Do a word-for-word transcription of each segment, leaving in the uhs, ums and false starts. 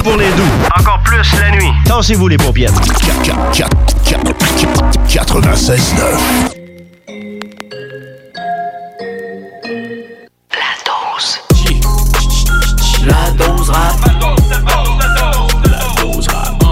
pour les doux. Encore plus la nuit. Tassez-vous les paupières. quatre-vingt-seize neuf. La dose. La dose rap. La dose rap.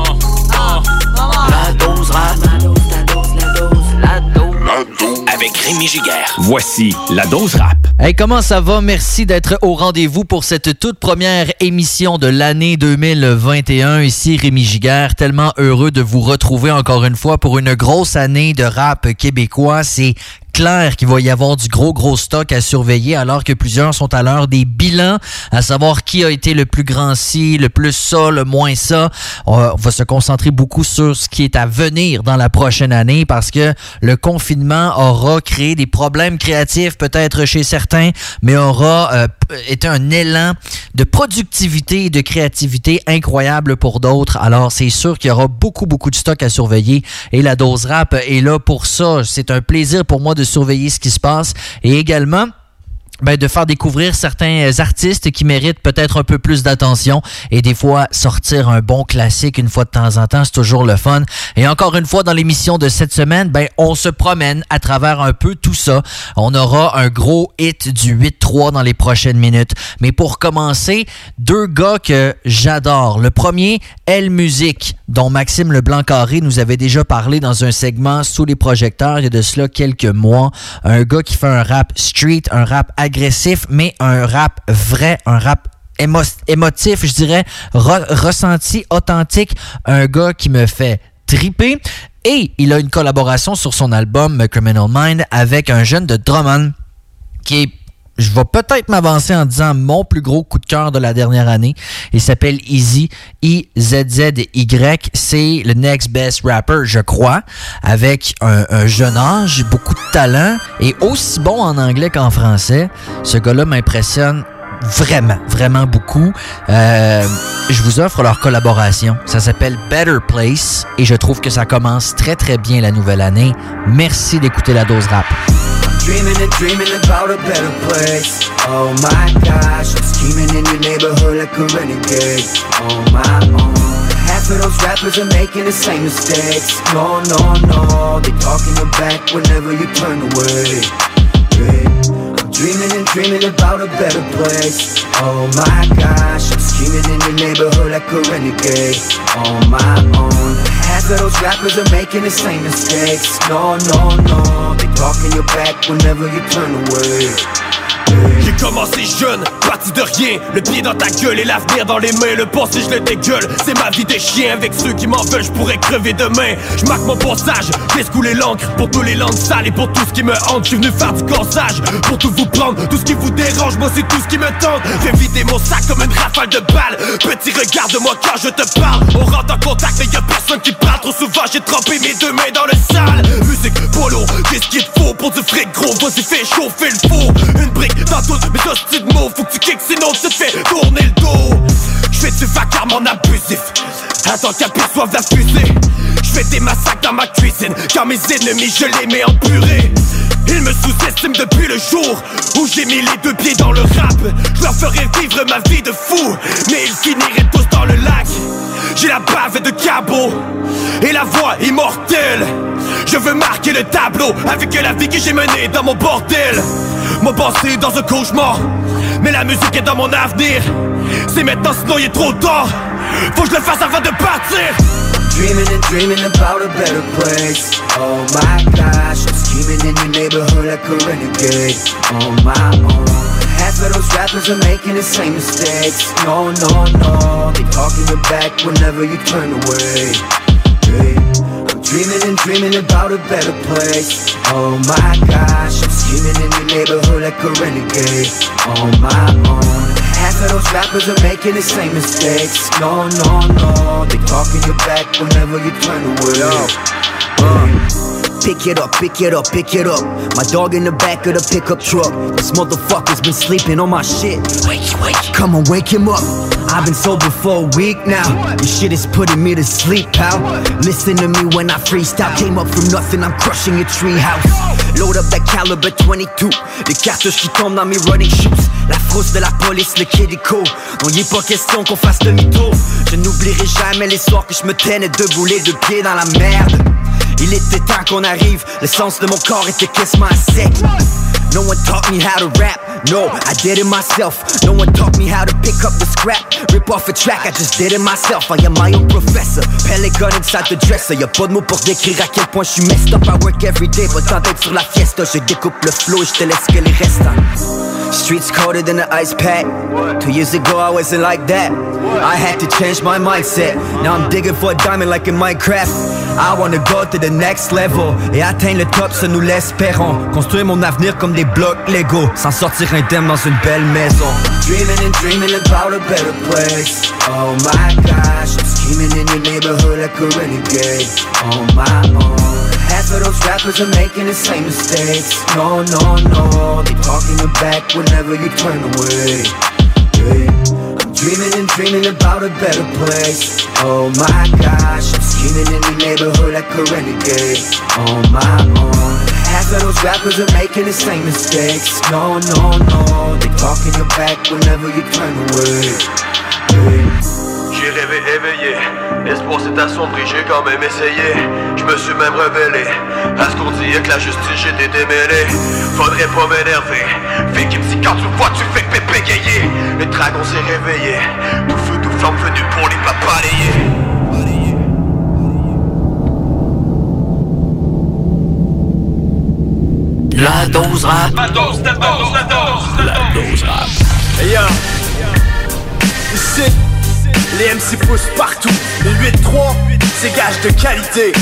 La dose rap. La dose, la dose, la dose, la dose. Avec Rémi Giguère. Voici la dose rap. Hey, comment ça va? Merci d'être au rendez-vous pour cette toute première émission de l'année deux mille vingt et un. Ici Rémi Giguère, tellement heureux de vous retrouver encore une fois pour une grosse année de rap québécois. C'est clair qu'il va y avoir du gros, gros stock à surveiller alors que plusieurs sont à l'heure des bilans, à savoir qui a été le plus grand ci, le plus ça, le moins ça. On va se concentrer beaucoup sur ce qui est à venir dans la prochaine année parce que le confinement aura créé des problèmes créatifs peut-être chez certains, mais aura euh, été un élan de productivité et de créativité incroyable pour d'autres. Alors, c'est sûr qu'il y aura beaucoup, beaucoup de stock à surveiller et la dose rap est là pour ça. C'est un plaisir pour moi de surveiller ce qui se passe et également ben, de faire découvrir certains artistes qui méritent peut-être un peu plus d'attention et des fois sortir un bon classique une fois de temps en temps, c'est toujours le fun. Et encore une fois, dans l'émission de cette semaine, ben, on se promène à travers un peu tout ça. On aura un gros hit du huit trois dans les prochaines minutes. Mais pour commencer, deux gars que j'adore. Le premier, Elle Musique, dont Maxime Leblanc-Carré nous avait déjà parlé dans un segment Sous les projecteurs il y a de cela quelques mois. Un gars qui fait un rap street, un rap agressif, mais un rap vrai, un rap émo- émotif, je dirais, re- ressenti, authentique. Un gars qui me fait triper. Et il a une collaboration sur son album Criminal Mind avec un jeune de Drummond qui est, je vais peut-être m'avancer en disant mon plus gros coup de cœur de la dernière année. Il s'appelle Easy, I Z Z Y. C'est le next best rapper, je crois, avec un, un jeune âge, beaucoup de talent et aussi bon en anglais qu'en français. Ce gars-là m'impressionne vraiment, vraiment beaucoup. Euh, je vous offre leur collaboration. Ça s'appelle Better Place et je trouve que ça commence très, très bien la nouvelle année. Merci d'écouter la dose rap. Dreaming and dreaming about a better place. Oh my gosh, I'm scheming in your neighborhood like a renegade. On my own. Half of those rappers are making the same mistakes. No, no, no, they talking your back whenever you turn away. Yeah. I'm dreaming and dreaming about a better place. Oh my gosh, I'm scheming in your neighborhood like a renegade. On my own. Half of those rappers are making the same mistakes. No, no, no, they talking your back whenever you turn away. J'ai commencé jeune, parti de rien, le pied dans ta gueule et l'avenir dans les mains. Le passé je le dégueule, c'est ma vie de chien. Avec ceux qui m'en veulent, je pourrais crever demain. Je marque mon passage, laisse couler l'encre pour tous les langues sales et pour tout ce qui me hante. Je suis venu faire du corsage, pour tout vous prendre, tout ce qui vous dérange, moi c'est tout ce qui me tente. Fais vider mon sac comme une rafale de balles. Petit regarde-moi quand je te parle. On rentre en contact mais y'a personne qui parle. Trop souvent j'ai trempé mes deux mains dans le sale. Musique, polo, qu'est-ce qu'il te faut pour du fric gros? Vas-y fais chauffer le four. Une brique dans toutes mes hosties de mots. Faut que tu kicks sinon tu te fais tourner le dos. J'fais du vacarme en abusif. Attends qu'aperçoivent la fusée. J'fais des massacres dans ma cuisine. Car mes ennemis je les mets en purée. Ils me sous-estiment depuis le jour où j'ai mis les deux pieds dans le rap. Je leur ferai vivre ma vie de fou, mais ils finiraient tous dans le lac. J'ai la bave de cabot et la voix immortelle. Je veux marquer le tableau avec la vie que j'ai menée dans mon bordel. Mon passé dans un cauchemar, mais la musique est dans mon avenir. C'est maintenant sinon il est trop tard. Faut que je le fasse avant de partir. Dreaming and dreaming about a better place. Oh my gosh, I'm scheming in your neighborhood like a renegade. On my own. Half of those rappers are making the same mistakes. No, no, no, they talking your back whenever you turn away. Yeah. I'm dreaming and dreaming about a better place. Oh my gosh, I'm scheming in your neighborhood like a renegade. On my own. Half of those rappers are making the same mistakes. No, no, no, they talking your back whenever you turn away. Yo, uh. Pick it up, pick it up, pick it up. My dog in the back of the pickup truck. This motherfucker's been sleeping on my shit. Wake, wake. Come on, wake him up. I've been sober for a week now. This shit is putting me to sleep, pal. Listen to me when I freestyle. Came up from nothing, I'm crushing a treehouse. Load up that caliber twenty-two. Les cartouches qui tombent dans mes running shoes. La frousse de la police, le kid est cool. Non, y est pas question qu'on fasse le mytho. Je nous J'oublierai jamais les soirs que je me traînais debout les deux pieds dans la merde. Il était temps qu'on arrive, l'essence de mon corps était quasiment à sec. No one taught me how to rap, no, I did it myself. No one taught me how to pick up the scrap, rip off a track, I just did it myself. I am my own professor, Pelican inside the dresser. Y'a pas de mots pour décrire à quel point je suis messed up. I work every day, pas tant d'être sur la fiesta. Je découpe le flow et je te laisse que les restants. Streets colder than an ice pack. Two years ago I wasn't like that. I had to change my mindset. Now I'm digging for a diamond like in Minecraft. I wanna go to the next level. Et atteindre le top, ça nous l'espérons. Construire mon avenir comme des blocs Lego. S'en sortir indemne dans une belle maison. Dreaming and dreaming about a better place. Oh my gosh, I'm scheming in your neighborhood like a renegade. On my own. Half of those rappers are making the same mistakes. No, no, no, they talking you back whenever you turn away. Hey. I'm dreaming and dreaming about a better place. Oh my gosh, I'm scheming in the neighborhood like a renegade. On my own. Half of those rappers are making the same mistakes. No, no, no, they talking you back whenever you turn away. Hey. J'ai rêvé éveillé, l'espoir s'est assombri, j'ai quand même essayé. Je me suis même rebellé à ce qu'on dit que la justice j'étais démêlé. Faudrait pas m'énerver, fille qui me dit quand tu le vois tu fais pépé bégayer. Le dragon s'est réveillé, tout feu tout flamme venu pour les pas balayer. La dose rap. La dose, la dose, la dose, La dose rap. Hey yo, ici, les M C poussent partout. Le huit trois, c'est gage de qualité.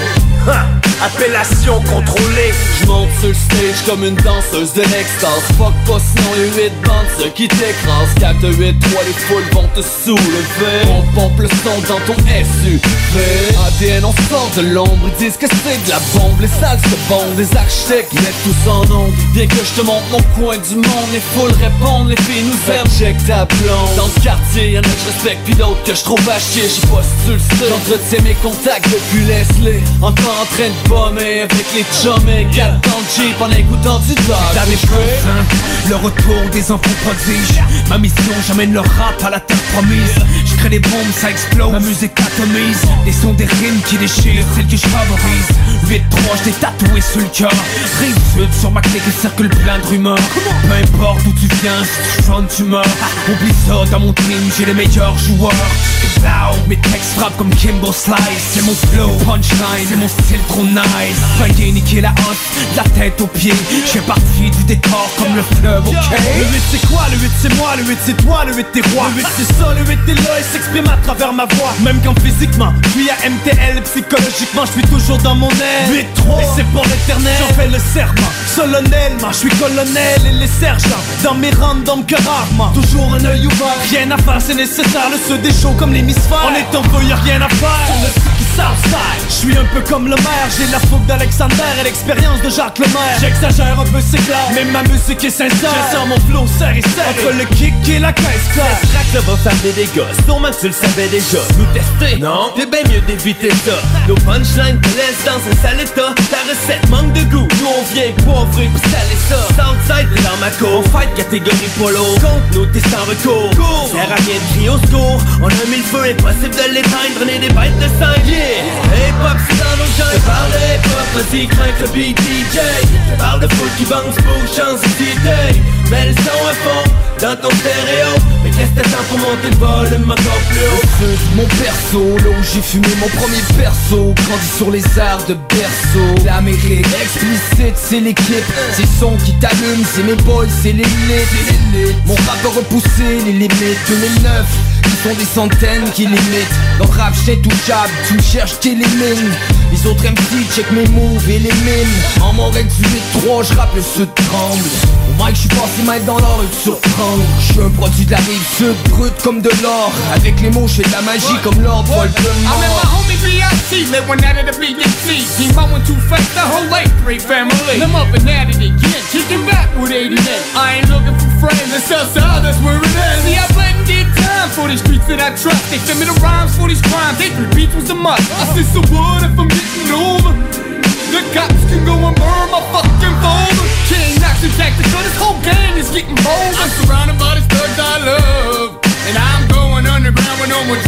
Ha! Appellation contrôlée. J'monte sur le stage comme une danseuse de l'extase. Fuck pas sinon les huit bandes ceux qui t'écrasent. quatre huit trois les foules vont te soulever. On pompe le son dans ton S U V. A D N on sort de l'ombre, ils disent que c'est de la bombe. Les salles se bondent, les architectes mettent tous en ondes. Bien que je te montre mon coin du monde, les foules répondent, les filles nous aiment. Check ta blonde. Dans le quartier y'en a que je respecte pis d'autres que je trouve à chier. J'sais pas si tu le sais, j'entretiens mes contacts depuis Leslie. Encore en train de bomber avec les chummies. Quatre dans le Jeep en écoutant du dog. T'avais hein, le retour des enfants prodiges. Ma mission, j'amène le rap à la terre promise. Je crée des bombes, ça explose. Ma musique atomise. Les sons des rimes qui déchirent, celles que je favorise. huit trois, je t'ai tatoué sur le cœur. Rive sud, sur ma clé qui circule plein de rumeurs. Peu importe où tu viens, si tu chantes, tu meurs. Oublie ça, dans mon team, j'ai les meilleurs joueurs. Et wow, mes textes frappent comme Kimbo Slice. C'est mon flow, punchline, c'est mon style trop nice. Fringuer, niquer la hanche, de la tête aux pieds. Je fais partie du décor comme le fleuve, ok? Le huit c'est quoi? Le huit c'est moi, le huit c'est toi, le huit t'es roi. Le huit c'est ça, le huit t'es là et s'exprime à travers ma voix. Même quand physiquement, je suis à M T L, psychologiquement, je suis toujours dans mon aile. huit trois, et c'est pour l'éternel, j'en fais le serment. Solennellement, je suis colonel et les sergents dans mes randoms que rarement. Toujours un œil ouvert, rien à faire, c'est nécessaire. Le ceux des shows comme l'hémisphère. On est en feu, y'a rien à faire. On le Southside. Je suis un peu comme le maire, j'ai la fougue d'Alexander et l'expérience de Jacques Lemaire. J'exagère un peu, c'est clair, mais ma musique est sincère. Je sens mon flow serré serré entre le kick et la caisse claire. Le track ça va faire des dégâts, sûrement tu le savais déjà. Nous tester, non, t'es bien mieux d'éviter ça. Nos punchlines te laissent dans un sale état. Ta recette manque de goût, nous on vient poivrer pour saler ça. Southside t'es dans ma cour, on fight catégorie polo. Contre nous t'es sans recours, sert à rien de crier au secours. On a mis le feu, impossible de l'éteindre, on est des bêtes de sanglier. Hip-hop c'est dans nos gens, je parle de hip-hop, vas-y crains le beat D J. Je parle de foot qui bounce pour chance d'idée. Mets le son à fond dans ton stéréo. Mais qu'est-ce que t'attends pour monter le volume encore plus haut? C'est mon perso, là où j'ai fumé mon premier perso. Grandi sur les arts de berceau. L'Amérique explicite, c'est l'équipe. C'est le son qui t'allume, c'est mes boys, c'est l'élite. Mon rap a repoussé les limites. deux mille neuf, ils sont des centaines qui l'imitent. Dans le rap j'étais touchable, tu me cherches, t'élimines. Les autres M C check mes moves et les mines. En mon règle du huit trois, j'rappe le sud tremble. Au mic j'suis passé maître dans l'or et de surprendre. J'suis un produit de la rive sud, brut comme de l'or. Avec les mots j'fais de la magie comme Lord Voldemort. I met my homie B I C, let one out of the B D C. He mowing too fast, the whole eight three family. I'm up and at it again, kicking back with eighty-eight. I ain't looking for friends, it's us, ah, that's where it is. See, I blended time for the streets that I trust. They send me the rhymes for these crimes, they three beats was a must. I said, so what if I'm getting over? The cops can go and burn my fucking folder. King knocks and tactical, this whole gang is getting bold. I'm surrounded by the thugs I love, and I'm going underground with no more drugs to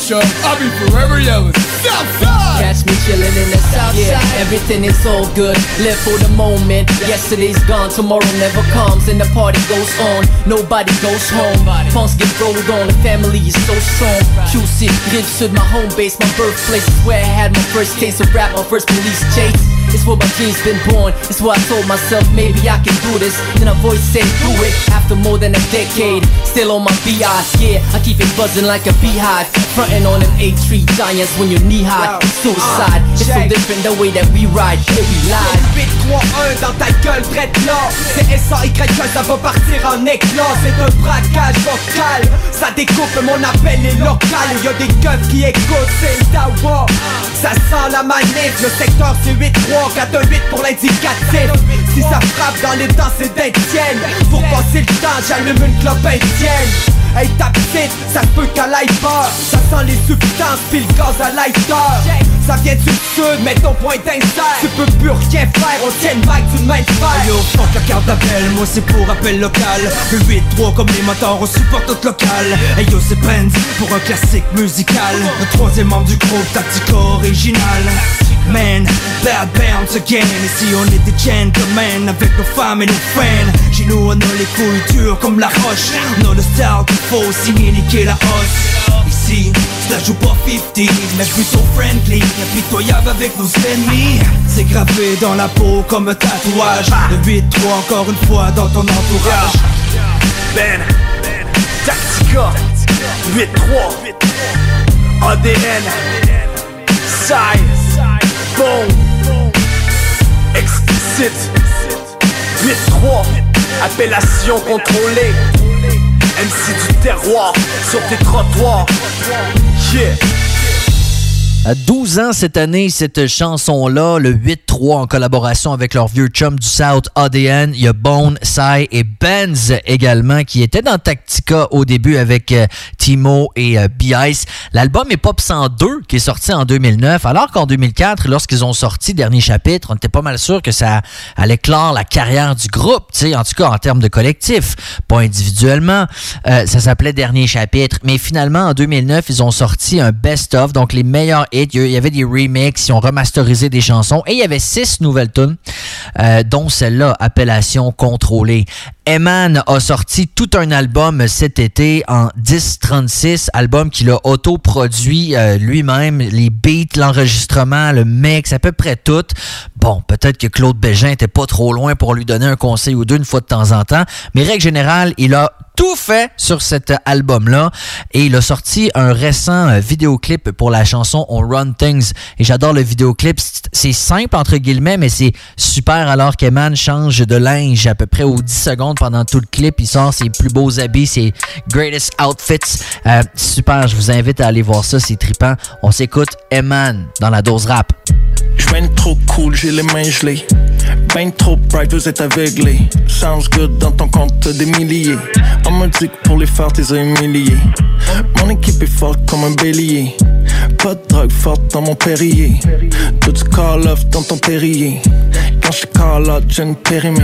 show, I'll be forever yelling, Southside! Catch me chillin' in the Southside. Yeah, everything is all good, live for the moment. Yesterday's gone, tomorrow never comes, and the party goes on, nobody goes home. Punks get rolled on, the family is so strong. Q C, Rive Sud, my home base, my birthplace is where I had my first taste of rap, my first police chase. It's where my dreams been born. It's where I told myself maybe I can do this. Then a voice said do it. After more than a decade, still on my B I. Yeah, I keep it buzzing like a beehive. Frontin' on them A-tree giants when you're knee high. It's suicide. It's so different the way that we ride. Here we live. huit trois un dans ta gueule, drette là. C'est S A Y que ça va partir en éclat. C'est un braquage vocal. Ça découpe, mon appel est local. Y'a des keufs qui écoutent, c'est le dawa. Ça sent la manif. Le secteur c'est huit trois. quatre un huit pour l'indicatif. Si ça frappe dans les dents c'est d'Étienne. Pour passer le temps j'allume une clope indienne. Hey ta petite, ça se peut qu'elle aille peur. Ça sent les substances pis le gaz à lighter. Ça vient du sud, mets ton point d'insert. Tu peux plus rien faire, on tient le mic d'une main de fer. Yo, fuck la carte d'appel, moi c'est pour appel local. Le huit trois comme les moteurs, on supporte notre local. Hey yo, c'est Benz pour un classique musical. Le troisième membre du groupe, Tactica original. Man, bad bounce again. Ici on est des gentlemen avec nos femmes et nos fans. Chez nous on a les couilles dures comme la roche. On a le style qu'il faut aussi bien niquer la hausse. Ici, ça joue pas cinquante, mais plutôt friendly. Impitoyable avec nos ennemis. C'est gravé dans la peau comme un tatouage. Le huit trois encore une fois dans ton entourage. Ben, Tactica, huit trois, A D N, Side, Boom, Explicite, huit trois, appellation contrôlée, M C du terroir, sur tes trottoirs, yeah. À douze ans cette année, cette chanson-là, le huit trois en collaboration avec leur vieux chum du South, A D N. Il y a Bone, Psy et Benz également qui étaient dans Tactica au début avec euh, Timo et euh, B-Ice. L'album est Pop cent deux qui est sorti en deux mille neuf, alors qu'en deux mille quatre, lorsqu'ils ont sorti Dernier Chapitre, on était pas mal sûr que ça allait clore la carrière du groupe, tu sais, en tout cas en termes de collectif, pas individuellement. Euh, ça s'appelait Dernier Chapitre, mais finalement en deux mille neuf, ils ont sorti un best-of, donc les meilleurs hits. Il y avait des remixes, ils ont remasterisé des chansons et il y avait six nouvelles tunes, euh, dont celle-là, Appellation contrôlée. Eman a sorti tout un album cet été en dix trente-six, album qu'il a autoproduit euh, lui-même, les beats, l'enregistrement, le mix, à peu près tout. Bon, peut-être que Claude Bégin était pas trop loin pour lui donner un conseil ou deux une fois de temps en temps, mais règle générale, il a tout fait sur cet album-là et il a sorti un récent euh, vidéoclip pour la chanson On Run Things et j'adore le vidéoclip, c'est simple entre guillemets mais c'est super alors qu'Eman change de linge à peu près aux dix secondes pendant tout le clip, il sort ses plus beaux habits, ses greatest outfits, euh, super, je vous invite à aller voir ça, c'est trippant. On s'écoute Eman dans la dose rap. J'mène trop cool, j'ai les mains gelées. Ben trop bright, vous êtes aveuglés. Sounds good dans ton compte, t'as des milliers. On me dit que pour les faire, t'es humilié. Mon équipe est forte comme un bélier. Pas de drogue forte dans mon Perrier. Tout du call off dans ton Perrier. Quand je call out, j'ai une périmée.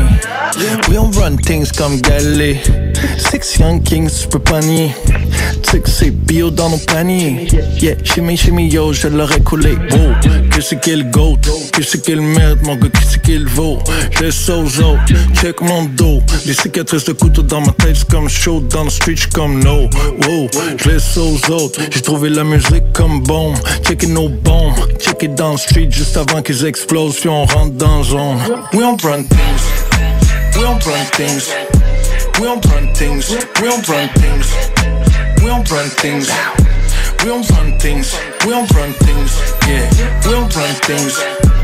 We on run things comme Galé. Six young kings, tu peux pas nier. Tu sais que c'est bio dans nos paniers. Yeah, shimmy shimmy yo, je l'aurais coulé. Wow, que c'est qu'il goat, que c'est qu'il merde, mon gars, que c'est qu'il vaut. Je laisse aux autres, check mon dos. Les cicatrices de couteau dans ma tête, c'est comme chaud. Dans le street, j'suis comme no. Wow, je laisse aux autres. J'ai trouvé la musique comme bombe. Checker nos bombes, checker dans le street juste avant qu'ils explosent. Puis on rentre dans la zone. We don't run things. We don't run things. We don't run things. We don't run things. We don't run things. We don't run things. We don't run things. Yeah. We don't run things.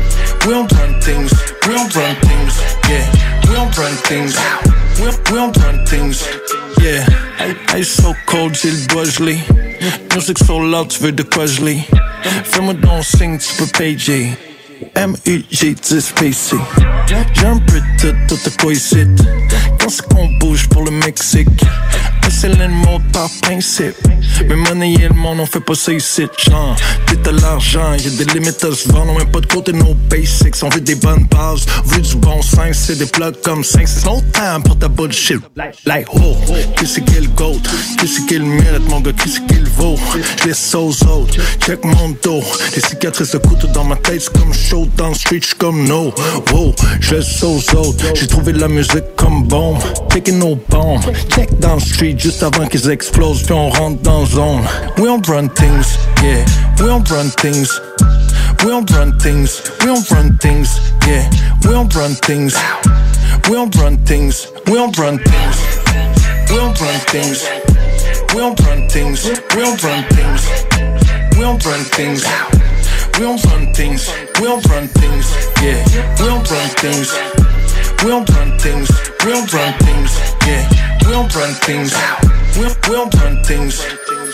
We don't run things. We don't run things. Yeah. We don't run things. We we don't run things. Yeah. Ice so cold, j'ai le doigt gelé. Music so loud, tu veux de quoi geler. Fais-moi donc signe, tu peux payer. M U G dix P C. J'ai un peu de tout à quoi ici. Quand c'est qu'on bouge pour le Mexique, c'est le mode par principe. Mais monnaie et le monde, on fait pas ça ici. Genre, t'es à l'argent, y'a des limites à se vendre. On met pas de côté nos basics. On veut des bonnes bases, on veut du bon sens. C'est des plugs comme cinq. C'est no time pour ta bullshit. Like, oh, qui c'est qui le goat? Qui c'est qui le mérite, mon gars? Qui c'est qui le vaut? J'laisse aux autres, check mon dos. Les cicatrices de couteau dans ma tête, c'est comme show. Dans le street, j'suis comme no. Wow, j'laisse aux autres. J'ai trouvé de la musique comme bombe. Taking no bomb. Check dans le street, juste avant qu'ils explosent, puis on rentre dans zone. We don't run things, yeah. We don't run things. We don't run things. We don't run things, yeah. We don't run things. We don't run things. We don't run things. We don't run things. We don't run things. We don't run things. We don't run things. We don't run things. We don't run things, yeah. We don't run things. We don't run things. We don't run things, yeah. We don't run things. We don't, we don't run things.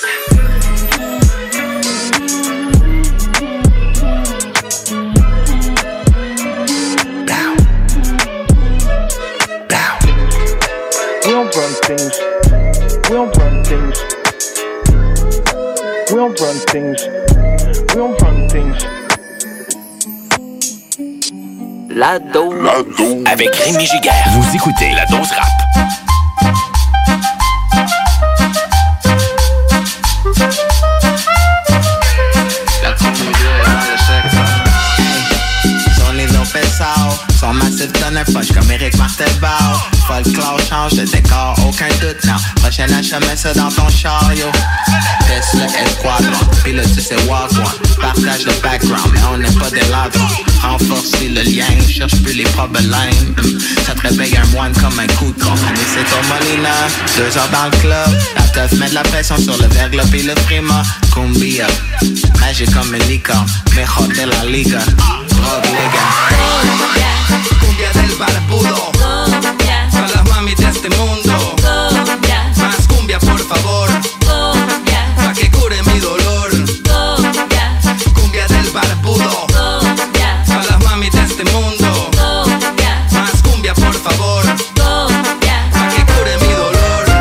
Bow. Bow. We don't run things. We don't run things. We don't run things. We don't run things. La dose. La dose. Avec Rémi Giguère. Vous écoutez La Dose Rap. Son massif donne un punch comme Eric Martel-Bau. Folklore change de décor, aucun doute, non. Prochain achat, mets ça dans ton chariot. Teste le esquadron, pis là tu sais walk one. Partage le background, mais on n'est pas des ladrons. Renforcer le lien, cherche plus les problèmes. Ça te réveille un moine comme un coup de con. Allez, c'est ton Molina, deux heures dans le club. La teuf met de la pression sur le verglas pis le prima. Cumbia, magique comme une licorne. Mejor de la liga, drogue liga. Cumbia del barbudo, cumbia, para las mami de este mundo, cumbia, más cumbia por favor, cumbia, pa' que cure mi dolor, cumbia, cumbia del barbudo, cumbia, para las mami de este mundo, cumbia, más cumbia por favor, cumbia, pa' que cure mi dolor.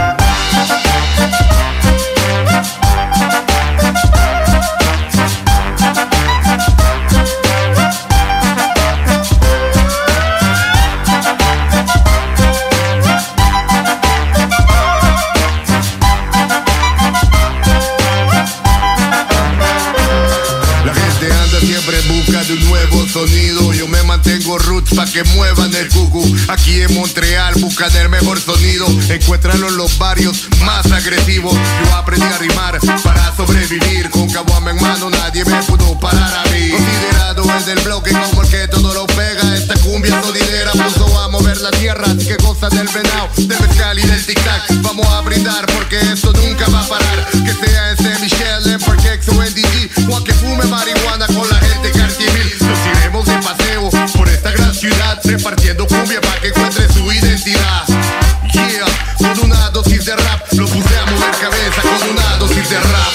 De un nuevo sonido, yo me mantengo roots pa' que muevan el cucú. Aquí en Montreal buscan el mejor sonido, encuéntralo en los barrios más agresivos. Yo aprendí a rimar para sobrevivir, con caguama en mano nadie me pudo parar a mí. Considerado el del bloque como el que todo lo pega, esta cumbia sonidera puso a mover la tierra. Así que cosas del venado, del mezcal y del tic-tac, vamos a brindar porque esto nunca va a parar. Que sea en Saint Michel, en Parkex o en D G, o a que fume marihuana con la gente Cartier. Nos iremos de paseo por esta gran ciudad, repartiendo cumbia para que encuentre su identidad. Yeah, con una dosis de rap, lo puse a mover cabeza con una dosis de rap.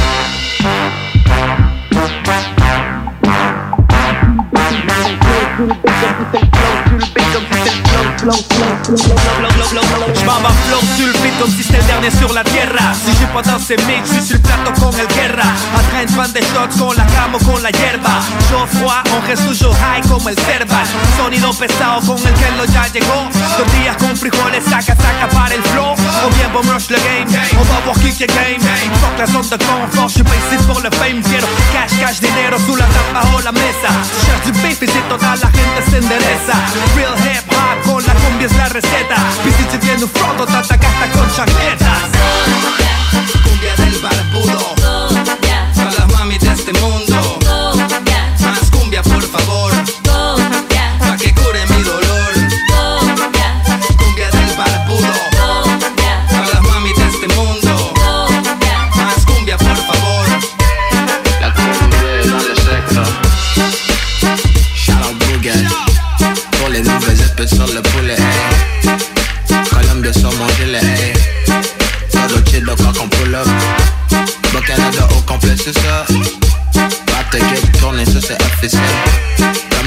J'm'en vais flow sur le beat comme si c'était le dernier sur la tierra. Si j'ai pas dans ces mix, j'suis sur le plateau con el guerra. En train de prendre des shots con la cama o con la hierba. Chaud froid, on reste toujours high como el cerval. Sonido pesado con el que lo ya llegó. Tortillas con frijoles, saca, saca para el flow. On vient bon rush le game, on va voir kick your game. Fuck la zone de confort, j'suis pas ici pour le fame. Quiero cash, cash, dinero, sous la table bajo la mesa. Si cherche du beef y si toda la gente se endereza. Real hip hop con la cumbia es la receta. Y si te viene un froto, te atacaste con chaquetas. Cumbia del barbudo, para las mami de este mundo, más cumbia por favor, pa' que cure mi dolor. Cumbia del barbudo, para las mami de este mundo, más cumbia por favor. La cumbia dans le secteur. Shout out Bougat, pour les nouvelles épées sur le poulet. Colombia sur mon gilet, hey. Todo chido quand on pull up. Bon Canada au complet, c'est ça. Pas te get tourné, ça c'est officiel.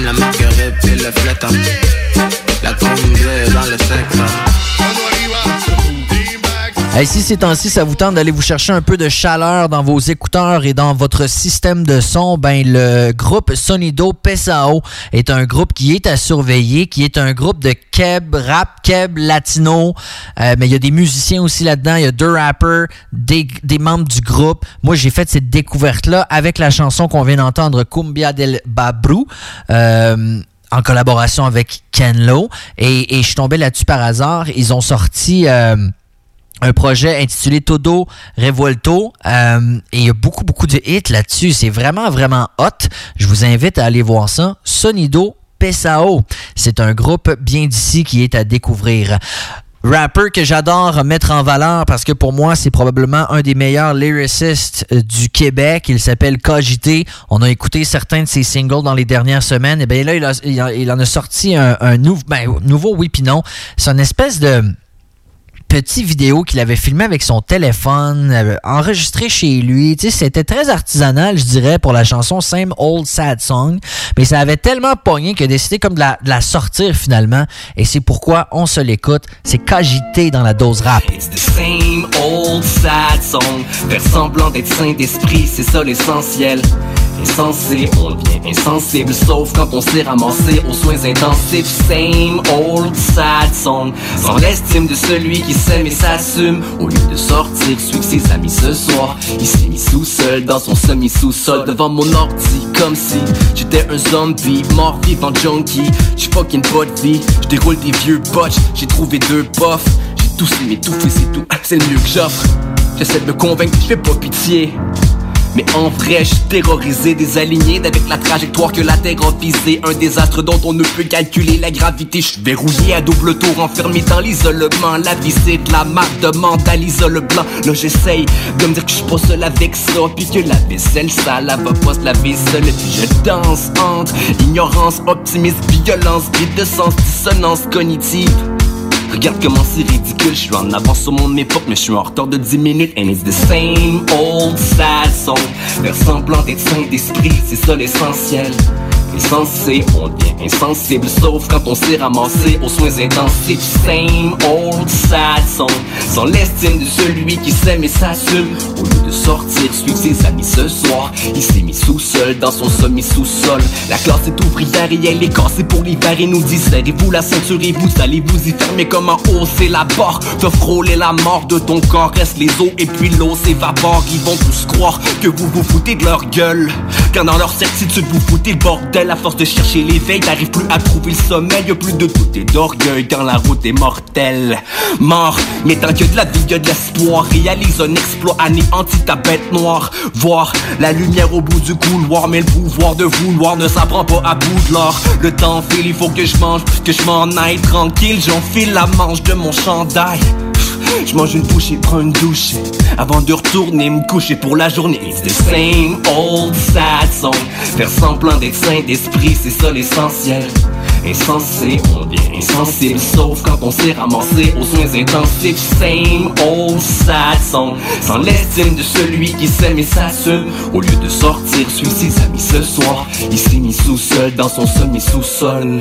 le fletta. La cumbia dans le secteur. Hey, si ces temps-ci, ça vous tente d'aller vous chercher un peu de chaleur dans vos écouteurs et dans votre système de son, ben le groupe Sonido Pesao est un groupe qui est à surveiller, qui est un groupe de keb, rap, keb, latino, euh, mais il y a des musiciens aussi là-dedans, il y a deux rappers, des, des membres du groupe. Moi, j'ai fait cette découverte-là avec la chanson qu'on vient d'entendre, Cumbia del Babru, euh, en collaboration avec Ken Lo, et, et je suis tombé là-dessus par hasard. Ils ont sorti... Euh, un projet intitulé Todo Revuelto euh, et il y a beaucoup beaucoup de hits là-dessus, c'est vraiment vraiment hot. Je vous invite à aller voir ça. Sonido Pesao, c'est un groupe bien d'ici qui est à découvrir. Rapper que j'adore mettre en valeur parce que pour moi c'est probablement un des meilleurs lyricistes du Québec. Il s'appelle K J T. On a écouté certains de ses singles dans les dernières semaines. Et bien là il, a, il, a, il en a sorti un, un nou, ben, nouveau oui puis non. C'est une espèce de petit vidéo qu'il avait filmé avec son téléphone, euh, enregistré chez lui. Tu sais, c'était très artisanal, je dirais, pour la chanson Same Old Sad Song. Mais ça avait tellement pogné qu'il a décidé comme de la, de la sortir finalement. Et c'est pourquoi on se l'écoute. C'est K J T dans la dose rap. It's the same old sad song. Faire semblant d'être saint d'esprit, c'est ça l'essentiel. Insensé, on devient insensible, sauf quand on s'est ramassé aux soins intensifs. Same old sad song. Sans l'estime de celui qui s'aime et s'assume. Au lieu de sortir, suivre ses amis ce soir, il s'est mis sous-seul dans son semi-sous-sol devant mon ordi, comme si j'étais un zombie, mort vivant junkie. J'suis fucking pas de vie, j'déroule des vieux botches. J'ai trouvé deux puffs, j'ai toussé mais tout fait c'est tout, c'est le mieux que j'offre. J'essaie de me convaincre que j'fais pas pitié, mais en vrai, je suis terrorisé, désaligné d'avec la trajectoire que la Terre a visée. Un désastre dont on ne peut calculer la gravité. Je suis verrouillé à double tour, enfermé dans l'isolement. La vie c'est de la marque de mental, isole blanc. Là j'essaye de me dire que je suis pas seul avec ça, puis que la vaisselle sale, elle va pas se laver seule. Et puis je danse entre ignorance, optimisme, violence, vide de sens, dissonance cognitive. Regarde comment c'est ridicule, je suis en avance sur mon époque, mais je suis en retard de dix minutes. And it's the same old sad song. Faire semblant d'être saint d'esprit, c'est ça l'essentiel. Insensé, on devient insensible, sauf quand on s'est ramassé aux soins intensifs. Same old sad song. Sans l'estime de celui qui s'aime et s'assume. Au lieu de sortir, suivre ses amis ce soir, il s'est mis sous-seul dans son semi-sous-sol. La classe est ouvrière et elle est cassée pour l'hiver. Et nous dit serrez-vous la ceinture et vous allez vous y fermer. Comment hausser la barre, te frôler la mort de ton corps. Reste les os et puis l'eau s'évapore. Ils vont tous croire que vous vous foutez de leur gueule, quand dans leur certitude vous foutez le bordel. À force de chercher l'éveil, t'arrives plus à trouver le sommeil. Y'a plus de doute et d'orgueil quand la route est mortelle. Mort, mais tant que de la vie y'a de l'espoir. Réalise un exploit, anéantis ta bête noire. Voir la lumière au bout du couloir, mais le pouvoir de vouloir ne s'apprend pas à bout de l'or. Le temps file, il faut que je mange, que je m'en aille tranquille. J'enfile la manche de mon chandail. Je mange une bouchée, prends une douche avant de retourner me coucher pour la journée. It's the same old sad song. Faire semblant d'être saint d'esprit, c'est ça l'essentiel. Insensé, on devient insensible, sauf quand on s'est ramassé aux soins intensifs. Same old sad song. Sans l'estime de celui qui s'aime et s'assume. Au lieu de sortir, suivre ses amis ce soir, il s'est mis sous-seul dans son semi-sous-sol.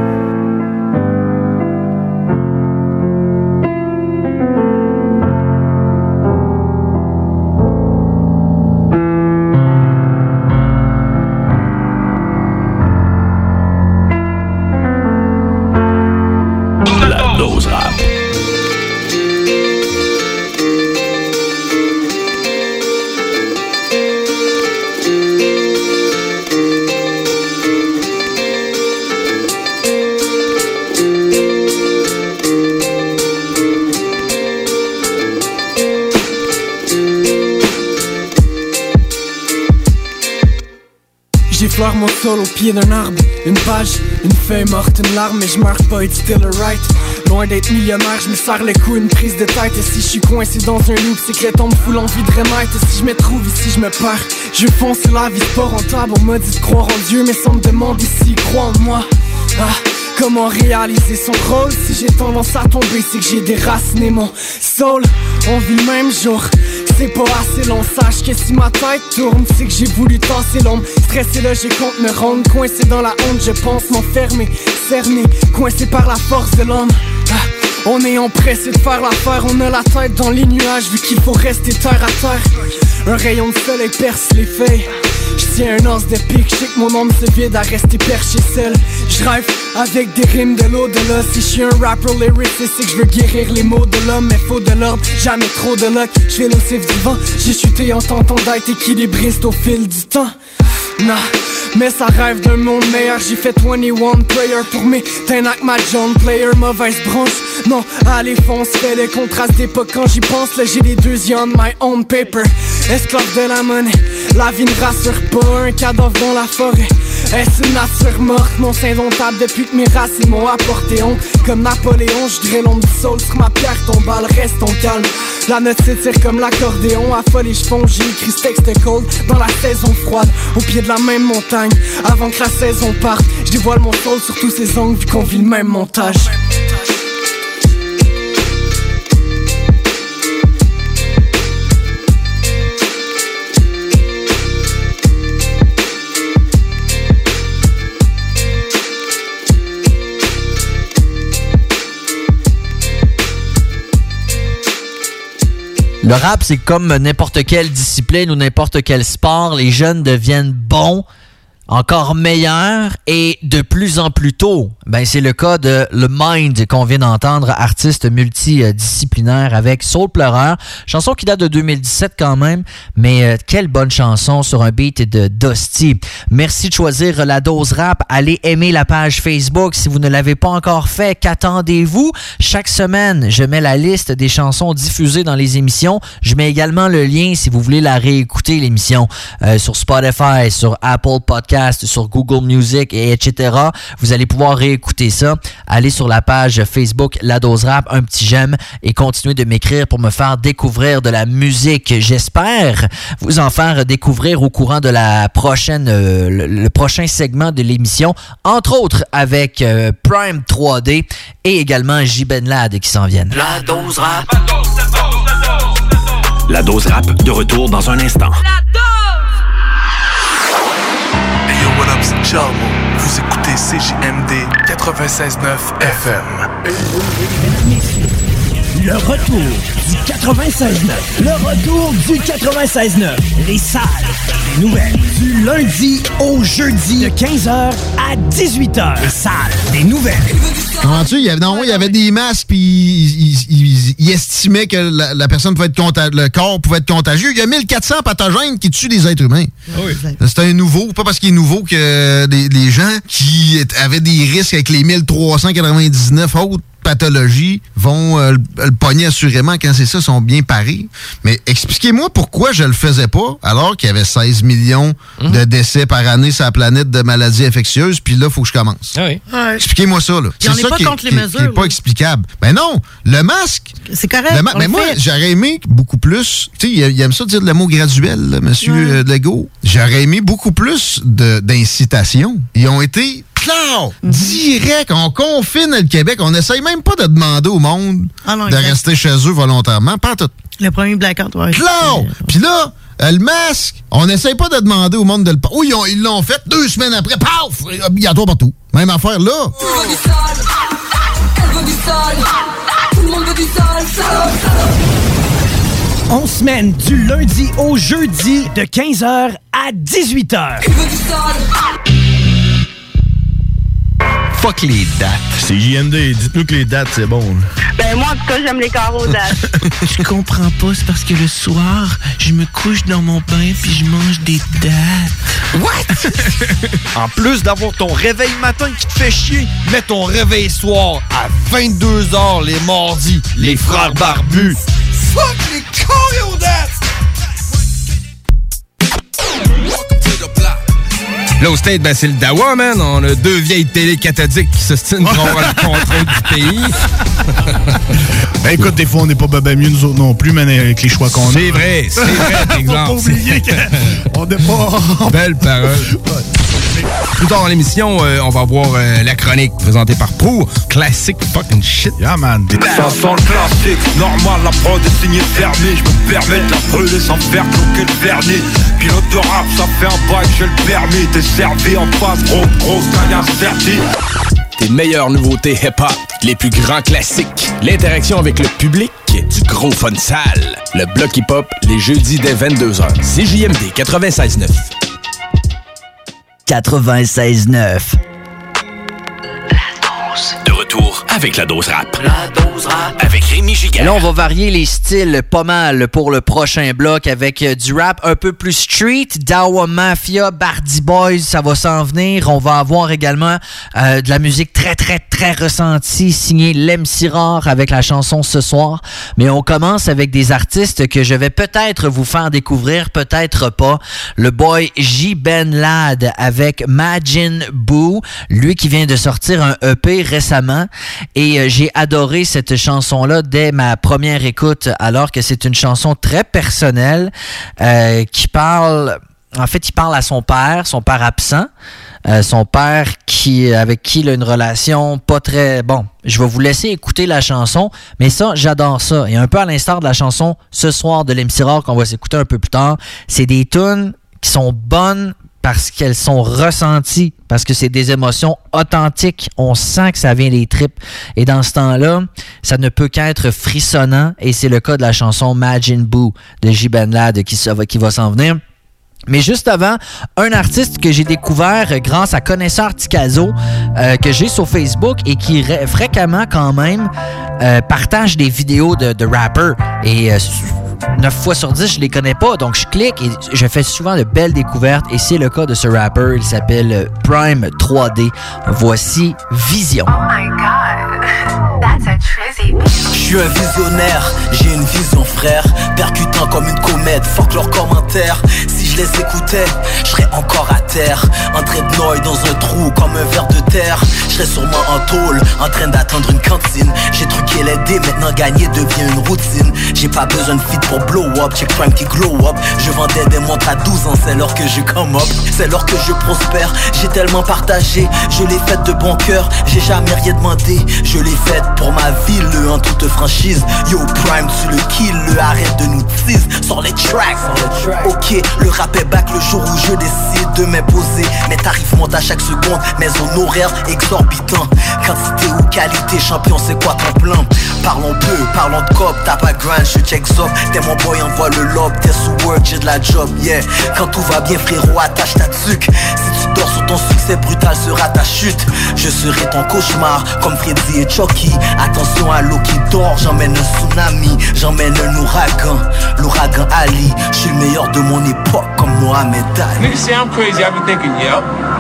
J'effleure mon sol au pied d'un arbre. Une page, une feuille morte, une larme. Mais je meurs pas, it's still alright. Loin d'être millionnaire, je me serre le cou, une prise de tête. Et si je suis coincé dans un loop, c'est que le temps me fout l'envie de remettre. Et si je me trouve ici, je me perds. Je fonce, la vie c'est pas rentable. On m'a dit de croire en Dieu, mais ça me demande ici, crois en moi. Ah, comment réaliser son rôle? Si j'ai tendance à tomber, c'est que j'ai déraciné mon soul. On vit le même jour, c'est pas assez long. Sache que si ma tête tourne, c'est que j'ai voulu tasser l'ombre. stressé, là j'ai compte me rendre. Coincé dans la honte, je pense m'enfermer. Cerné, coincé par la force de l'homme. Ah, on est empressé de faire l'affaire. On a la tête dans les nuages vu qu'il faut rester terre à terre. Un rayon de soleil perce les feuilles. J'tiens un os de pique, j'sais que mon âme se vide à rester perché seul. J'rêve avec des rimes de l'au-delà. Si j'suis un rapper lyriciste, c'est que j'veux guérir les maux de l'homme. Mais faut de l'ordre, jamais trop de luck. J'fais l'ossif du vent, j'ai chuté en tentant d'être équilibriste au fil du temps. Nah, mais ça rêve d'un monde meilleur. J'ai fait vingt et un prayer pour mes Tenac, ma John Player. Mauvaise branche, non, allez fonce. Fais les contrastes d'époque quand j'y pense. Là j'ai les deux yeux on my own paper. Esclave de la monnaie, la vie ne rassure pas. Un cadavre dans la forêt, est-ce une nature morte? Mon sein indomptable depuis que mes racines m'ont apporté honte. Comme Napoléon, j'drais l'ombre du sol sur ma pierre. Ton balle reste ton calme. La note s'étire comme l'accordéon. Affolé j'fonce, j'ai écrit ce texte cold dans la saison froide, au pied de la même montagne. Avant que la saison parte, je dévoile mon soul sur tous ces angles vu qu'on vit le même montage. Le rap, c'est comme n'importe quelle discipline ou n'importe quel sport. Les jeunes deviennent bons, encore meilleurs et de plus en plus tôt. Ben, c'est le cas de Le Mind qu'on vient d'entendre, artiste multidisciplinaire avec Soul Pleureur. Chanson qui date de deux mille dix-sept quand même, mais euh, quelle bonne chanson sur un beat de Dusty. Merci de choisir La Dose Rap. Allez aimer la page Facebook si vous ne l'avez pas encore fait. Qu'attendez-vous? Chaque semaine, je mets la liste des chansons diffusées dans les émissions. Je mets également le lien si vous voulez la réécouter, l'émission, euh, sur Spotify, sur Apple Podcast, sur Google Music, et etc. Vous allez pouvoir réécouter ça. Allez sur la page Facebook La Dose Rap, un petit j'aime et continuez de m'écrire pour me faire découvrir de la musique. J'espère vous en faire découvrir au courant de la prochaine, euh, le, le prochain segment de l'émission, entre autres avec euh, Prime trois D et également J. Ben Lad qui s'en viennent. La Dose Rap. La Dose Rap, de retour dans un instant. La Dose! Hey yo, what up, c'est Charles. Vous écoutez C J M D quatre-vingt-seize neuf F M. Le retour du quatre-vingt-seize neuf. Le retour du quatre-vingt-seize neuf. Les salles des nouvelles. Du lundi au jeudi de quinze heures à dix-huit heures. Les salles des nouvelles. Comprends-tu? Il y avait, non, il y avait des masques, puis il, il, il, il estimait que la, la personne pouvait être contagieux, le corps pouvait être contagieux. Il y a mille quatre cents pathogènes qui tuent des êtres humains. Oui. C'est un nouveau, pas parce qu'il est nouveau que des, les gens qui avaient des risques avec les mille trois cent quatre-vingt-dix-neuf autres pathologies vont euh, le pogner assurément quand c'est ça, sont bien parés. Mais expliquez-moi pourquoi je le faisais pas alors qu'il y avait seize millions mmh. de décès par année sur la planète de maladies infectieuses, puis là, il faut que je commence. Ah oui. Ouais. Expliquez-moi ça, là. C'est ça pas qui est, contre les qui, mesures, qui est pas oui. explicable. Ben non, le masque... C'est correct, ma- Mais moi, fait. j'aurais aimé beaucoup plus... Tu sais, il, il aime ça dire le mot graduel, là, monsieur ouais. euh, Legault. J'aurais aimé beaucoup plus de, d'incitation. Ils ont été... Claro, direct, on confine le Québec. On n'essaye même pas de demander au monde ah non, de exact. rester chez eux volontairement. Pas tout. Le premier blackout, ouais. Claro! Puis là, euh, le masque, on n'essaye pas de demander au monde de le... Oui, ils, ont, ils l'ont fait deux semaines après. Paf! Obligatoire partout. Même affaire là. Tu veux du sol, elle veut du sol, tout le monde veut du sol, salope, salope. On semaine du lundi au jeudi de quinze heures à dix-huit heures. Tu veux du sol. Fuck les dates. C'est J M D, dites-nous que les dates, c'est bon. Ben moi, en tout cas, j'aime les carreaux dates. Je comprends pas, c'est parce que le soir, je me couche dans mon bain puis je mange des dates. What? En plus d'avoir ton réveil matin qui te fait chier, mets ton réveil soir à vingt-deux heures les mardis. Les frères barbus. Fuck les carreaux dates! Là, au State, ben, c'est le Dawa, man. On a deux vieilles télé cathodiques qui s'ostinent pour avoir le contrôle du pays. Ben, écoute, des fois, on n'est pas ben, ben mieux nous autres non plus, man, avec les choix qu'on a. C'est vrai, c'est vrai, par exemple. Faut pas oublier qu'on n'est pas... Belle parole. Plus tard dans l'émission, euh, on va voir euh, la chronique présentée par Pro. Classic fucking shit. Yeah, man. Ça sent le plastique, normal, la prod est signée fermée. Je me permets de la brûler sans faire bloquer le vernis. Pilote de rap, ça fait un bail, j'ai le permis. T'es servi en face, gros, grosse taille interdite. Tes meilleures nouveautés hip-hop, les plus grands classiques, l'interaction avec le public, du gros fun sale. Le bloc hip-hop, les jeudis dès vingt-deux heures. C J M D quatre-vingt-seize neuf. quatre-vingt-seize neuf. De retour avec la dose rap. La dose rap. Avec Rémi Giguère. Là, on va varier les styles pas mal pour le prochain bloc avec euh, du rap un peu plus street. Dawa Mafia, Bardi Boys, ça va s'en venir. On va avoir également euh, de la musique très, très, très ressentie, signée Lem Sirard avec la chanson Ce Soir. Mais on commence avec des artistes que je vais peut-être vous faire découvrir, peut-être pas. Le boy J. Ben Lad avec Majin Buu, lui qui vient de sortir un E P récemment. Et euh, j'ai adoré cette chanson-là dès ma première écoute, alors que c'est une chanson très personnelle euh, qui parle... En fait, il parle à son père, son père absent, euh, son père qui avec qui il a une relation pas très... Bon, je vais vous laisser écouter la chanson, mais ça, j'adore ça. Et un peu à l'instar de la chanson Ce Soir de l'M C Rare qu'on va s'écouter un peu plus tard, c'est des tunes qui sont bonnes parce qu'elles sont ressenties, parce que c'est des émotions authentiques. On sent que ça vient des tripes. Et dans ce temps-là, ça ne peut qu'être frissonnant. Et c'est le cas de la chanson Majin Buu de J. Ben Lad qui, qui va s'en venir. Mais juste avant, un artiste que j'ai découvert grâce à Connaisseur Ticazo, euh, que j'ai sur Facebook et qui ré- fréquemment quand même euh, partage des vidéos de, de rappers. Et euh, neuf fois sur dix, je les connais pas. Donc, je clique et je fais souvent de belles découvertes. Et c'est le cas de ce rapper. Il s'appelle Prime trois D. Voici Vision. Oh my God, that's a trizzy. Je suis un visionnaire, j'ai une vision frère, percutant comme une comète, fuck leurs commentaires. Si je les écoutais, je serais encore à terre, en train de noyer dans un trou comme un ver de terre. Je serais sûrement en tôle, en train d'attendre une cantine. J'ai truqué les dés, maintenant gagner devient une routine. J'ai pas besoin de feed pour blow up, check Prime qui glow up. Je vendais des montres à douze ans, c'est l'heure que je come up, c'est l'heure que je prospère. J'ai tellement partagé, je l'ai faite de bon cœur, j'ai jamais rien demandé. Je l'ai faite pour ma ville, en toute franchise. Yo Prime, tu le kill, le arrête de nous tease sur les tracks. Ok, le rap est back le jour où je décide de m'imposer. Mes tarifs montent à chaque seconde, mes honoraires exorbitants. Quantité ou qualité, champion, c'est quoi ton plan? Parlons peu, parlons de cop, t'as pas grind, je check up. T'es mon boy, envoie le lob, t'es sous work, j'ai de la job, yeah. Quand tout va bien frérot, attache ta tuque. Si tu dors sur ton succès, brutal sera ta chute. Je serai ton cauchemar, comme Freddy et Chucky. Attention à l'eau qui dort, j'emmène un tsunami, j'emmène un ouragan, l'ouragan Ali. Je suis le meilleur de mon époque, comme Mohamed Ali. Niggas say I'm crazy, I be thinking, yep.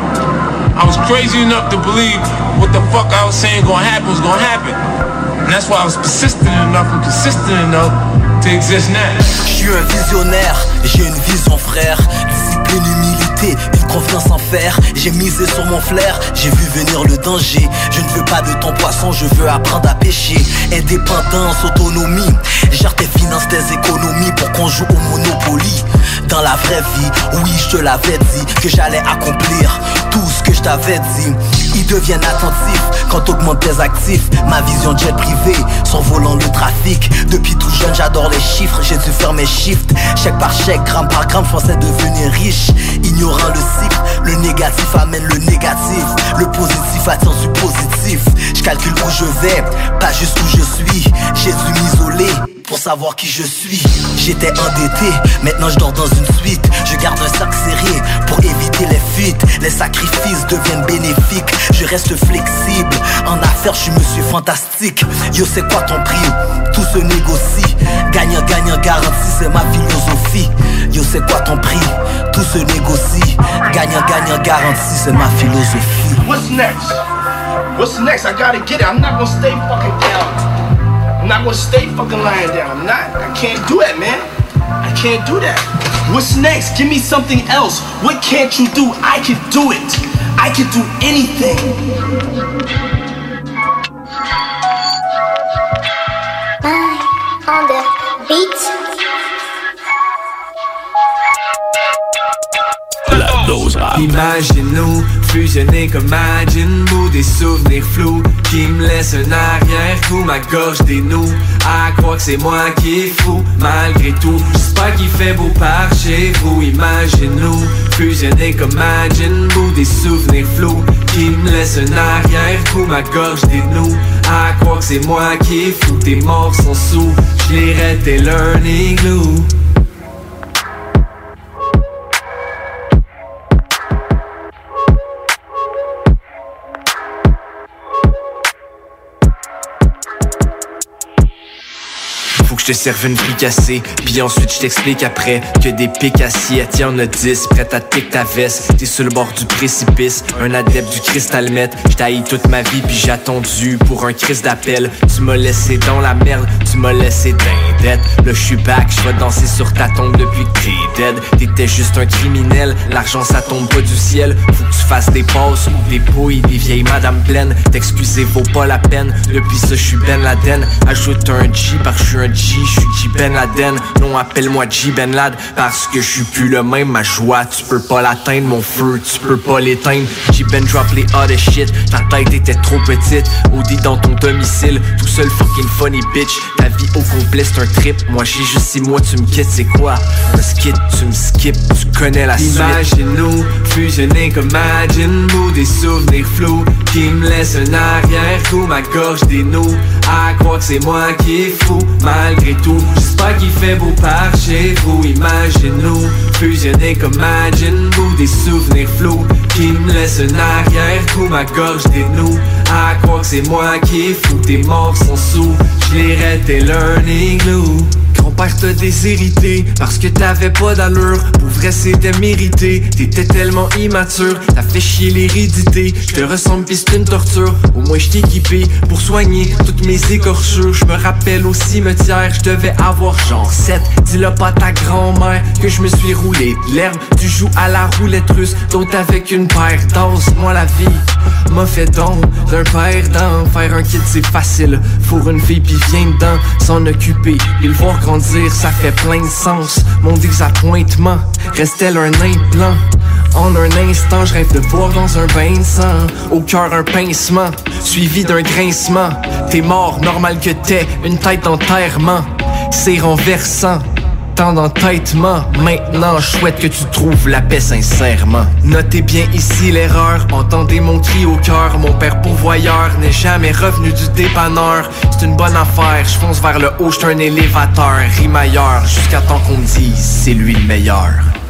I was crazy enough to believe what the fuck I was saying gonna happen was gonna happen. And that's why I was persistent enough and consistent enough to exist now. Je suis un visionnaire, j'ai une vision frère. Discipline, humilité, une confiance en fer. J'ai misé sur mon flair, j'ai vu venir le danger. Je ne veux pas de ton poisson, je veux apprendre à pêcher. Indépendance, autonomie, gère tes finances, tes économies pour qu'on joue au Monopoly. Dans la vraie vie, oui je te l'avais dit que j'allais accomplir tout ce que je t'avais dit. Ils deviennent attentifs quand t'augmentes tes actifs. Ma vision jet privé, survolant le trafic. Depuis tout jeune j'adore les chiffres, j'ai dû faire mes shifts. Chèque par chèque, gramme par gramme, je pensais devenir riche. Ignorant le cycle, le négatif amène le négatif. Le positif attire du positif. Je calcule où je vais, pas juste où je suis. J'ai dû m'isoler pour savoir qui je suis. J'étais endetté, maintenant je dors dans une suite. Je garde un sac serré pour éviter les fuites. Les sacrifices deviennent bénéfiques. Je reste flexible, en affaires je suis monsieur fantastique. Yo c'est quoi ton prix? Tout se négocie. Gagnant, gagnant, garanti, c'est ma philosophie. Yo c'est quoi ton prix? Tout se négocie. Gagnant, gagnant, garanti, c'est ma philosophie. What's next? What's next? I gotta get it. I'm not gonna stay fucking down. I'm not gonna stay fucking lying down. I'm not. I can't do that, man. I can't do that. What's next? Give me something else. What can't you do? I can do it. I can do anything. Bye. On the beat. La dose rap. Imagine-nous fusionner comme Majin Buu, des souvenirs flous qui me laissent un arrière-goût, ma gorge dénoue à croire que c'est moi qui est fou malgré tout. J'espère qu'il fait beau par chez vous. Imagine-nous fusionner comme Majin Buu, des souvenirs flous qui me laissent un arrière-goût, ma gorge dénoue à croire que c'est moi qui est fou. Tes morts sont sous, j'lirais tes learning glue. Faut que je te serve une fricassée, puis ensuite je t'explique après que des pics assiettes, y'en a dix, prête à te piquer ta veste. T'es sur le bord du précipice, un adepte du cristal meth. J't'haïs toute ma vie, puis j'ai attendu pour un crise d'appel. Tu m'as laissé dans la merde, tu m'as laissé d'indette. Là j'suis back, j'vais danser sur ta tombe depuis que t'es dead. T'étais juste un criminel, l'argent ça tombe pas du ciel. Faut que tu fasses des passes ou des pouilles, des vieilles madames pleines. T'excuser vaut pas la peine, depuis ça j'suis Ben Laden. Ajoute un G parce que j'suis un G, j'suis J Ben Laden. Non, appelle-moi J Ben Lad parce que j'suis plus le même. Ma joie, tu peux pas l'atteindre, mon feu, tu peux pas l'éteindre. J Ben drop les hottest shit, ta tête était trop petite. O D dans ton domicile, tout seul fucking funny bitch. Ta vie au complet c'est un trip, moi j'ai juste six mois, tu me quittes, c'est quoi? Un skit, tu me skips, tu connais la suite. Imagine-nous fusionner comme Majin Buu, des souvenirs flous qui me laissent un arrière-goût, ma gorge dénoue à croire que c'est moi qui est fou malgré tout. J'espère qu'il fait beau par chez vous. Imagine-nous fusionner comme Majin Buu, des souvenirs flous qui me laissent un arrière-goût, ma gorge dénoue à croire que c'est moi qui est fou. Tes morts sont sous, j'lirais tes learning glue. Grand-père t'a déshérité parce que t'avais pas d'allure. Pour vrai c'était mérité, t'étais tellement immature. T'as fait chier l'hérédité, j'te ressemble pis c'est une torture. Au moins j't'ai équipé pour soigner toutes mes écorchures. J'me rappelle au cimetière, j'devais avoir genre sept. Dis-le pas à ta grand-mère que je me suis roulé de l'herbe. Tu joues à la roulette russe, d'autres avec une paire d'os. Moi la vie m'a fait don d'un père d'en. Faire un kid c'est facile, fourre une fille pis viens dedans. S'en occuper et le voir grandir ça fait plein de sens. Mon désappointement reste tel un implant. En un instant je rêve de boire dans un bain de sang. Au cœur un pincement suivi d'un grincement. T'es mort normal que t'aies une tête d'enterrement. C'est renversant tant d'entêtement. Maintenant je souhaite que tu trouves la paix sincèrement. Notez bien ici l'erreur, entendez mon cri au cœur. Mon père pourvoyeur n'est jamais revenu du dépanneur. C'est une bonne affaire, je fonce vers le haut, j'suis un élévateur. Rime ailleurs, jusqu'à temps qu'on me dise c'est lui le meilleur.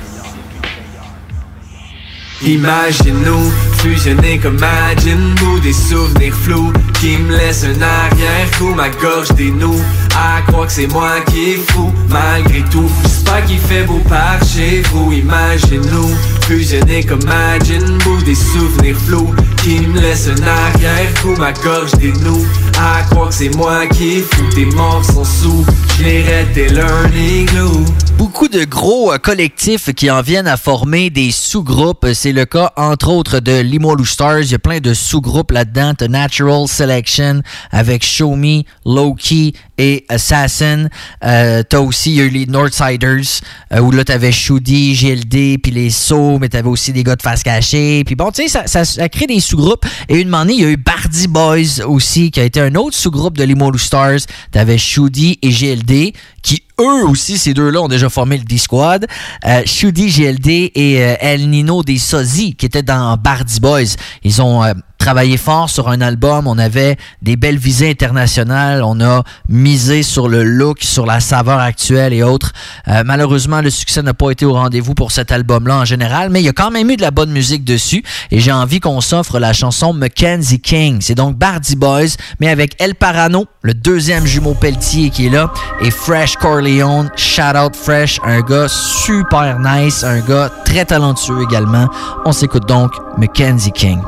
Imagine-nous fusionner comme Majin Buu, des souvenirs flous qui me laissent un arrière-goût, ma gorge dénoue à croire que c'est moi qui est fou malgré tout. J'espère qu'il fait beau par chez vous. Imagine-nous fusionner comme Majin Buu, des souvenirs flous qui me laissent un arrière-goût, ma gorge dénoue à croire que c'est moi qui est fou. Tes morts sont sous, j'lirais tes learning glue. Beaucoup de gros euh, collectifs qui en viennent à former des sous-groupes. C'est le cas, entre autres, de Limoilou Stars. Il y a plein de sous-groupes là-dedans. T'as Natural Selection avec Show Me, Low-Key et Assassin. Euh, t'as aussi, il y a eu les Northsiders, euh, où là, t'avais Shoudi, G L D, puis les Sauts, mais t'avais aussi des gars de face cachée. Puis bon, tu sais, ça, ça, ça crée des sous-groupes. Et une année, il y a eu Bardi Boys aussi, qui a été un autre sous-groupe de Limoilou Stars. T'avais Shoudi et G L D, qui eux aussi, ces deux-là, ont déjà formé le D-Squad. Euh, Shoudi, G L D et euh, El Nino des Sozi, qui étaient dans Bardi Boys. Ils ont euh, travaillé fort sur un album. On avait des belles visées internationales. On a misé sur le look, sur la saveur actuelle et autres. Euh, malheureusement, le succès n'a pas été au rendez-vous pour cet album-là en général, mais il y a quand même eu de la bonne musique dessus. Et j'ai envie qu'on s'offre la chanson Mackenzie King. C'est donc Bardi Boys, mais avec El Parano, le deuxième jumeau Pelletier qui est là, et Fresh Corleone. Shout out Fresh, un gars super nice, un gars très talentueux également. On s'écoute donc Mackenzie King.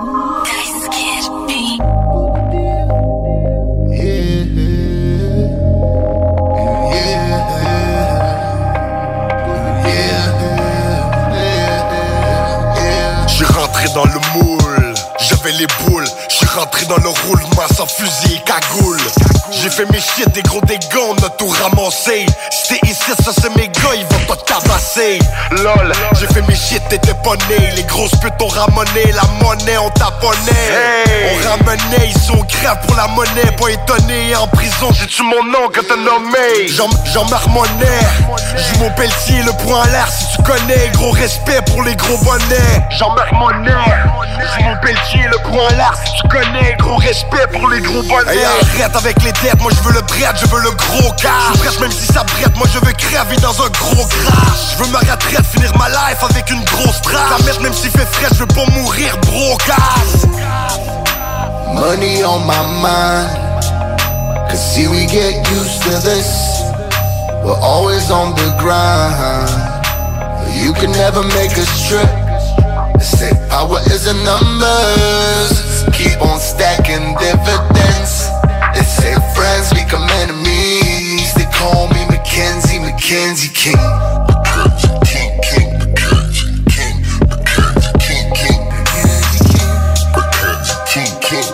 J'suis rentré dans le moule, j'avais les boules, j'suis rentré dans le roulement sans fusil et cagoule. J'ai fait mes shit, des gros dégâts, on a tout ramassé. Si t'es ici, ça c'est mes gars, ils vont pas tabasser. Lol, j'ai fait mes shit, t'étais pas né. Les grosses putes ont ramené, la monnaie on taponnait. Hey. On ramenait, ils sont graves pour la monnaie. Pas étonné, en prison, j'ai tué mon nom quand t'as nommé. Jean- Jean-Marc Monnet, joue mon pelletier, le poing en l'air si tu connais. Gros respect pour les gros bonnets. Jean-Marc Monnet, joue mon pelletier, le poing en l'air si tu connais. Gros respect pour les gros bonnets. Hey, arrête avec les dettes, moi je veux le brette, je veux le gros cash. Je presse même si ça brette, moi je veux crever dans un gros crash. Je veux ma retraite, finir ma life avec une grosse trace. La mettre même s'il fait frais, je veux pas mourir brocasse. Money on my mind, cause see we get used to this. We're always on the grind. You can never make us trip. They say power is in numbers. Keep on stacking dividends. They say friends become enemies. They call me Mackenzie, Mackenzie King. King, King, Mackenzie King. King, King, Mackenzie King. King, King,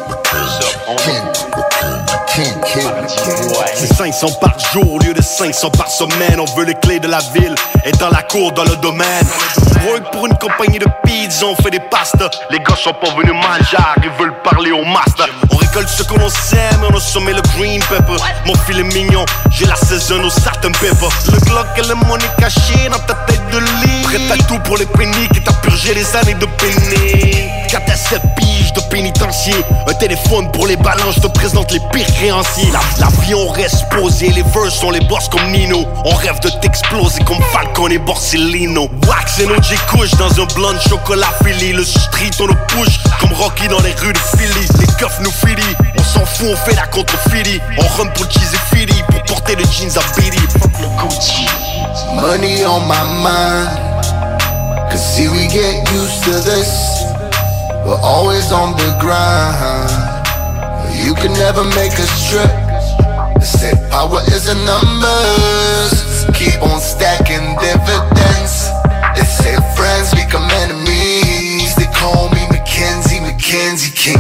King, King, King. C'est cinq cents par jour au lieu de cinq cents par semaine. On veut les clés de la ville et dans la cour, dans le domaine. Work pour une compagnie de pizza, on fait des pastas. Les gars sont pas venus manger, ils veulent parler au master. On récolte ce que l'on sème, on a semé le green pepper. Mon filet mignon, j'ai la saison au certain pepper. Le Glock et le money caché dans ta tête de lit. Prête à tout pour les péniques et t'as purgé les années de pénique. quatre à sept piges de pénitencier. Un téléphone pour les balances, je te présente les pires créanciers. La, l'avion reste posé, les verses sont les boss comme Nino. On rêve de t'exploser comme Falcon et Borsellino. Wax et O G couche dans un blond chocolat Philly. Le street on le push comme Rocky dans les rues de Philly. Les keufs nous Philly, on s'en fout, on fait la contre Philly. On run pour cheese et Philly, pour porter les jeans à Billy. Fuck le Gucci. Money on my mind, cause see we get used to this. We're always on the grind. You can never make us trip. They say power is in numbers. Keep on stacking dividends. They say friends become enemies. They call me Mackenzie, Mackenzie King.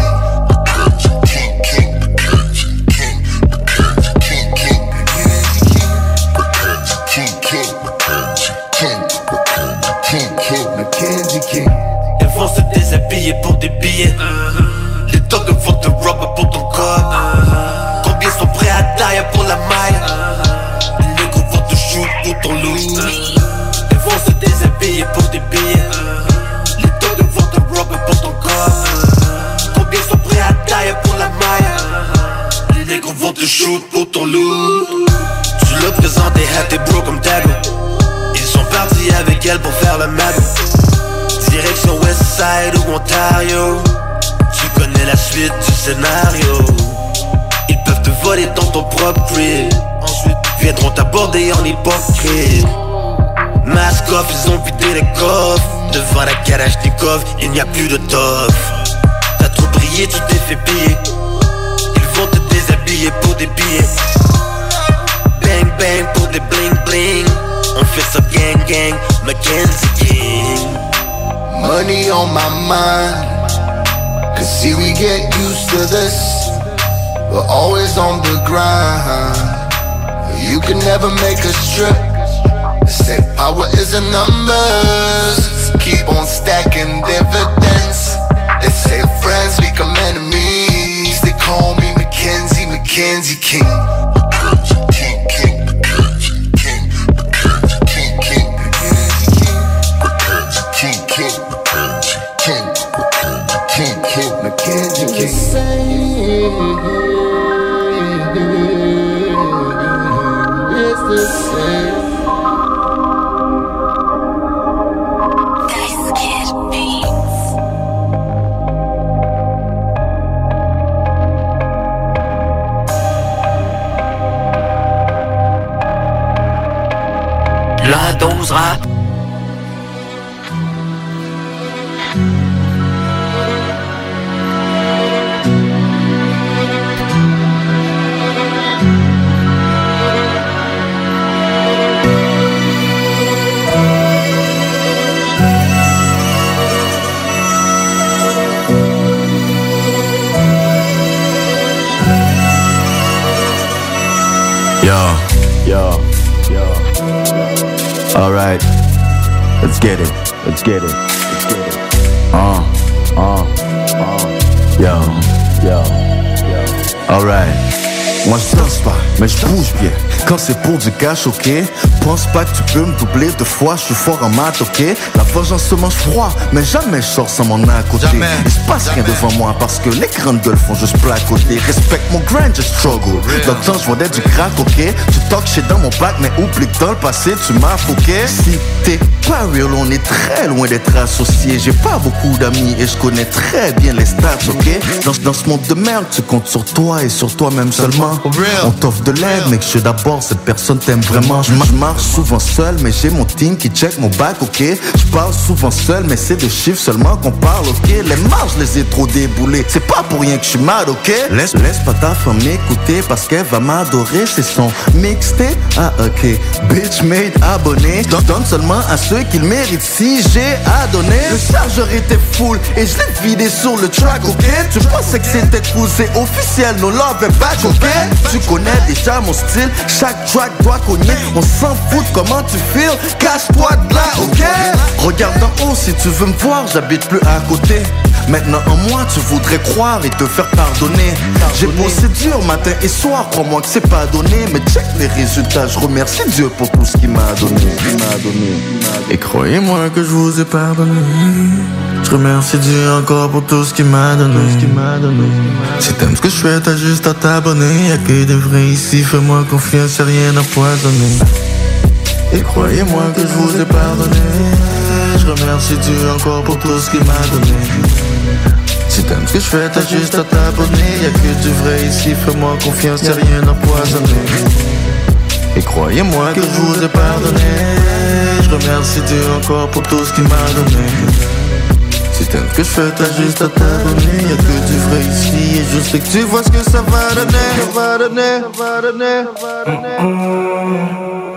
King, King, King, King, King, King, Mackenzie King. King, King, King, King, King, Mackenzie King. Ils vont se déshabiller pour des billets. uh-huh. Les dogs vont te rober pour ton corps. uh-huh. Combien sont prêts à die pour la maille? uh-huh. Les négros vont te shoot pour ton louis. uh-huh. Ils vont se déshabiller pour des billets. uh-huh. Les dogs vont te rober pour ton corps. uh-huh. Combien sont prêts à die pour la maille? uh-huh. Les négros vont te shoot pour ton loup. Tu le présentes et hat tes bro comme Dago. Ils sont partis avec elle pour faire le mago. Direction Westside ou Ontario. Tu connais la suite du scénario. Ils peuvent te voler dans ton propre crib. Ensuite viendront t'aborder en hypocrite. Mask off, ils ont vidé les coffres. Devant la Kalachnikov, il n'y a plus de tof. T'as trop brillé, tu t'es fait piller. Ils vont te déshabiller pour des billets. Bang bang pour des bling bling. On fait ça gang gang, Mackenzie King. Money on my mind, cause see we get used to this. We're always on the grind. You can never make us trip. They say power is in numbers. Keep on stacking dividends. They say friends become enemies. They call me Mackenzie, Mackenzie King. King, King, King, King, King, King, Mackenzie King. King, King. King, King, King, Mackenzie King. It's the same. Dice Kid Beats. La dose rap. Let's get it, let's get it, let's get it. Uh, uh, uh. Yo, yo, yo. Alright. Moi je danse pas, mais je bouge bien. Quand c'est pour du cash, ok. Pense pas que tu peux me doubler deux fois, je suis fort en maths, ok. La vengeance se mange froid, mais jamais je sors sans mon à côté. Jamais. Il se passe rien devant moi parce que les grandes gueules font juste placoter. Respecte mon grind, je struggle. Dans le temps je vendais du crack, ok. Tu talk shit dans mon bac, mais oublie que dans le passé tu m'as foqué. Si t'es pas real, on est très loin d'être associés. J'ai pas beaucoup d'amis et je connais très bien les stats, ok. Dans, dans ce monde de merde, tu comptes sur toi et sur toi-même seulement. On t'offre de l'aide, mais que je d'abord cette personne t'aime vraiment. Je marche souvent seul, mais j'ai mon team qui check mon bac, ok. Je parle souvent seul, mais c'est de chiffres seulement qu'on parle, ok. Les marges, je les ai trop déboulées. C'est pas pour rien que je suis mad, ok. Laisse, laisse pas ta femme m'écouter parce qu'elle va m'adorer. C'est son mixtape, ah ok. Bitch made abonné. Donne seulement à ceux qui le méritent. Si j'ai à donner, le chargeur était full et je l'ai vidé sur le track, ok. Tu pensais que c'était cool, c'est officiel, no love and back, ok. Tu connais déjà mon style, chaque track doit cogner. On s'en fout de comment tu feels, cache-toi de là, ok. Regarde d'en haut si tu veux me voir, j'habite plus à côté. Maintenant en moi tu voudrais croire et te faire pardonner. J'ai bossé dur matin et soir, crois-moi que c'est pas donné. Mais check les résultats, je remercie Dieu pour tout ce qu'il m'a donné, il m'a donné. Et croyez-moi que je vous ai pardonné. Je remercie Dieu encore pour tout ce qu'il m'a donné. Si t'aimes ce que je fais, t'as juste à t'abonner. Y'a que des vrais ici, fais-moi confiance, y'a rien empoisonné. Et croyez-moi que je vous ai pardonné. Je remercie Dieu encore pour tout ce qu'il m'a donné. Si t'aimes ce que je fais, t'as juste à t'abonner. Y'a que du vrai ici, fais-moi confiance, y'a rien empoisonné. Et croyez-moi que je vous ai pardonné. Je remercie Dieu encore pour tout ce qu'il m'a donné. Si t'aimes ce que je fais, t'as juste à t'abonner. Y'a que du vrai ici et je sais que tu vois ce que ça va donner. Ça va donner, ça va donner, ça va donner.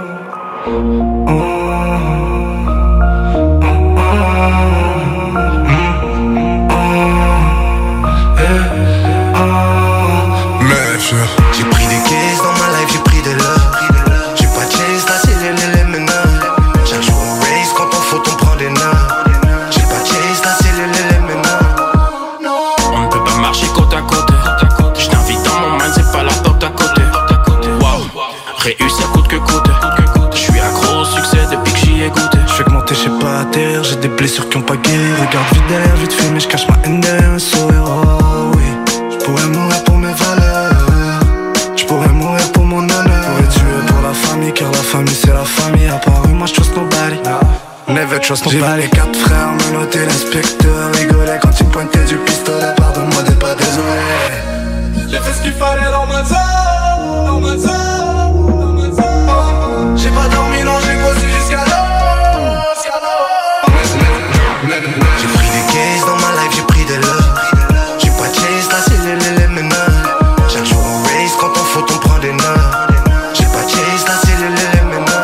J'ai pris des caisses dans ma life, j'ai pris de l'or. J'ai pas de chase, là c'est les les les meneurs. Chaque jour on race, quand on faut on prend des nerfs. J'ai pas de chase, là c'est les les les meneurs. On ne peut pas marcher côte à côte. Je t'invite dans mon mind, c'est pas la porte à côté. Wow, réussir coûte que coûte. Je suis accro au succès depuis que j'y ai goûté. Je fais que monter, je sais pas à terre. J'ai des blessures qui ont pas guéri. Regarde vite derrière, vite fait, mais je cache ma haine derrière un sourire. Oh oui, je pourrais mourir pour mes valeurs. Je pourrais mourir pour mon honneur. Je pourrais tuer pour la famille, car la famille c'est la famille. À part eux, moi je trust nobody. Never trust nobody. J'ai vu les quatre frères menotter l'inspecteur. Rigoler quand il me pointait du pistolet. Pardonne-moi d'être pas désolé. J'ai fait ce qu'il fallait dans ma zone, dans ma zone, dans ma zone. J'ai pas dormi, non, j'ai bossé jusqu'à l'eau, jusqu'à l'eau. J'ai pris des caisses dans ma life, j'ai pris de l'or. J'ai pas de chase, là c'est les les les meneurs. Chaque jour on race, quand on faut on prend des nerfs. J'ai pas de chase, là c'est les les les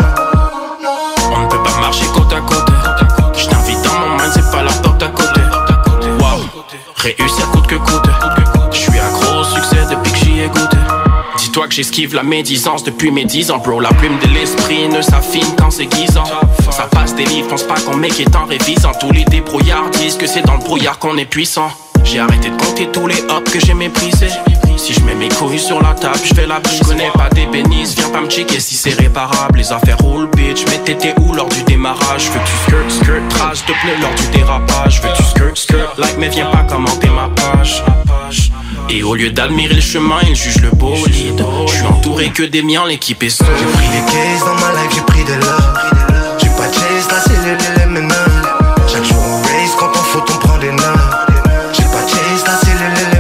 meneurs. On ne peut pas marcher côte à côte. Je t'invite dans mon mind, c'est pas la porte à côté. Wow, réussir coûte que coûte. Je suis accro au succès depuis que j'y ai goûté. Dis-toi que j'esquive la médisance depuis mes dix ans, bro. La plume de l'esprit ne s'affine qu'en s'aiguisant. Ça passe des livres, pense pas qu'on make est en révisant. Tous les débrouillards disent que c'est dans le brouillard qu'on est puissant. J'ai arrêté de compter tous les hops que j'ai méprisés. Si je mets mes couilles sur la table, je fais la bise. Je connais pas des bénisses, viens pas me checker si c'est réparable. Les affaires roulent, bitch, mais t'étais où lors du démarrage? Veux que tu skirt, skirt, trace de pneus lors du dérapage. Veux que tu skirt, skirt, like, mais viens pas commenter ma page. Et au lieu d'admirer le chemin, ils jugent le bolide. Je suis entouré que des miens, l'équipe est seule. J'ai pris des caisses dans ma life, j'ai pris de l'or. J'ai pas de chase, là c'est les les les meneurs. Chaque jour on race, quand on faut on prend des nerfs. J'ai pas de chase, là c'est les les les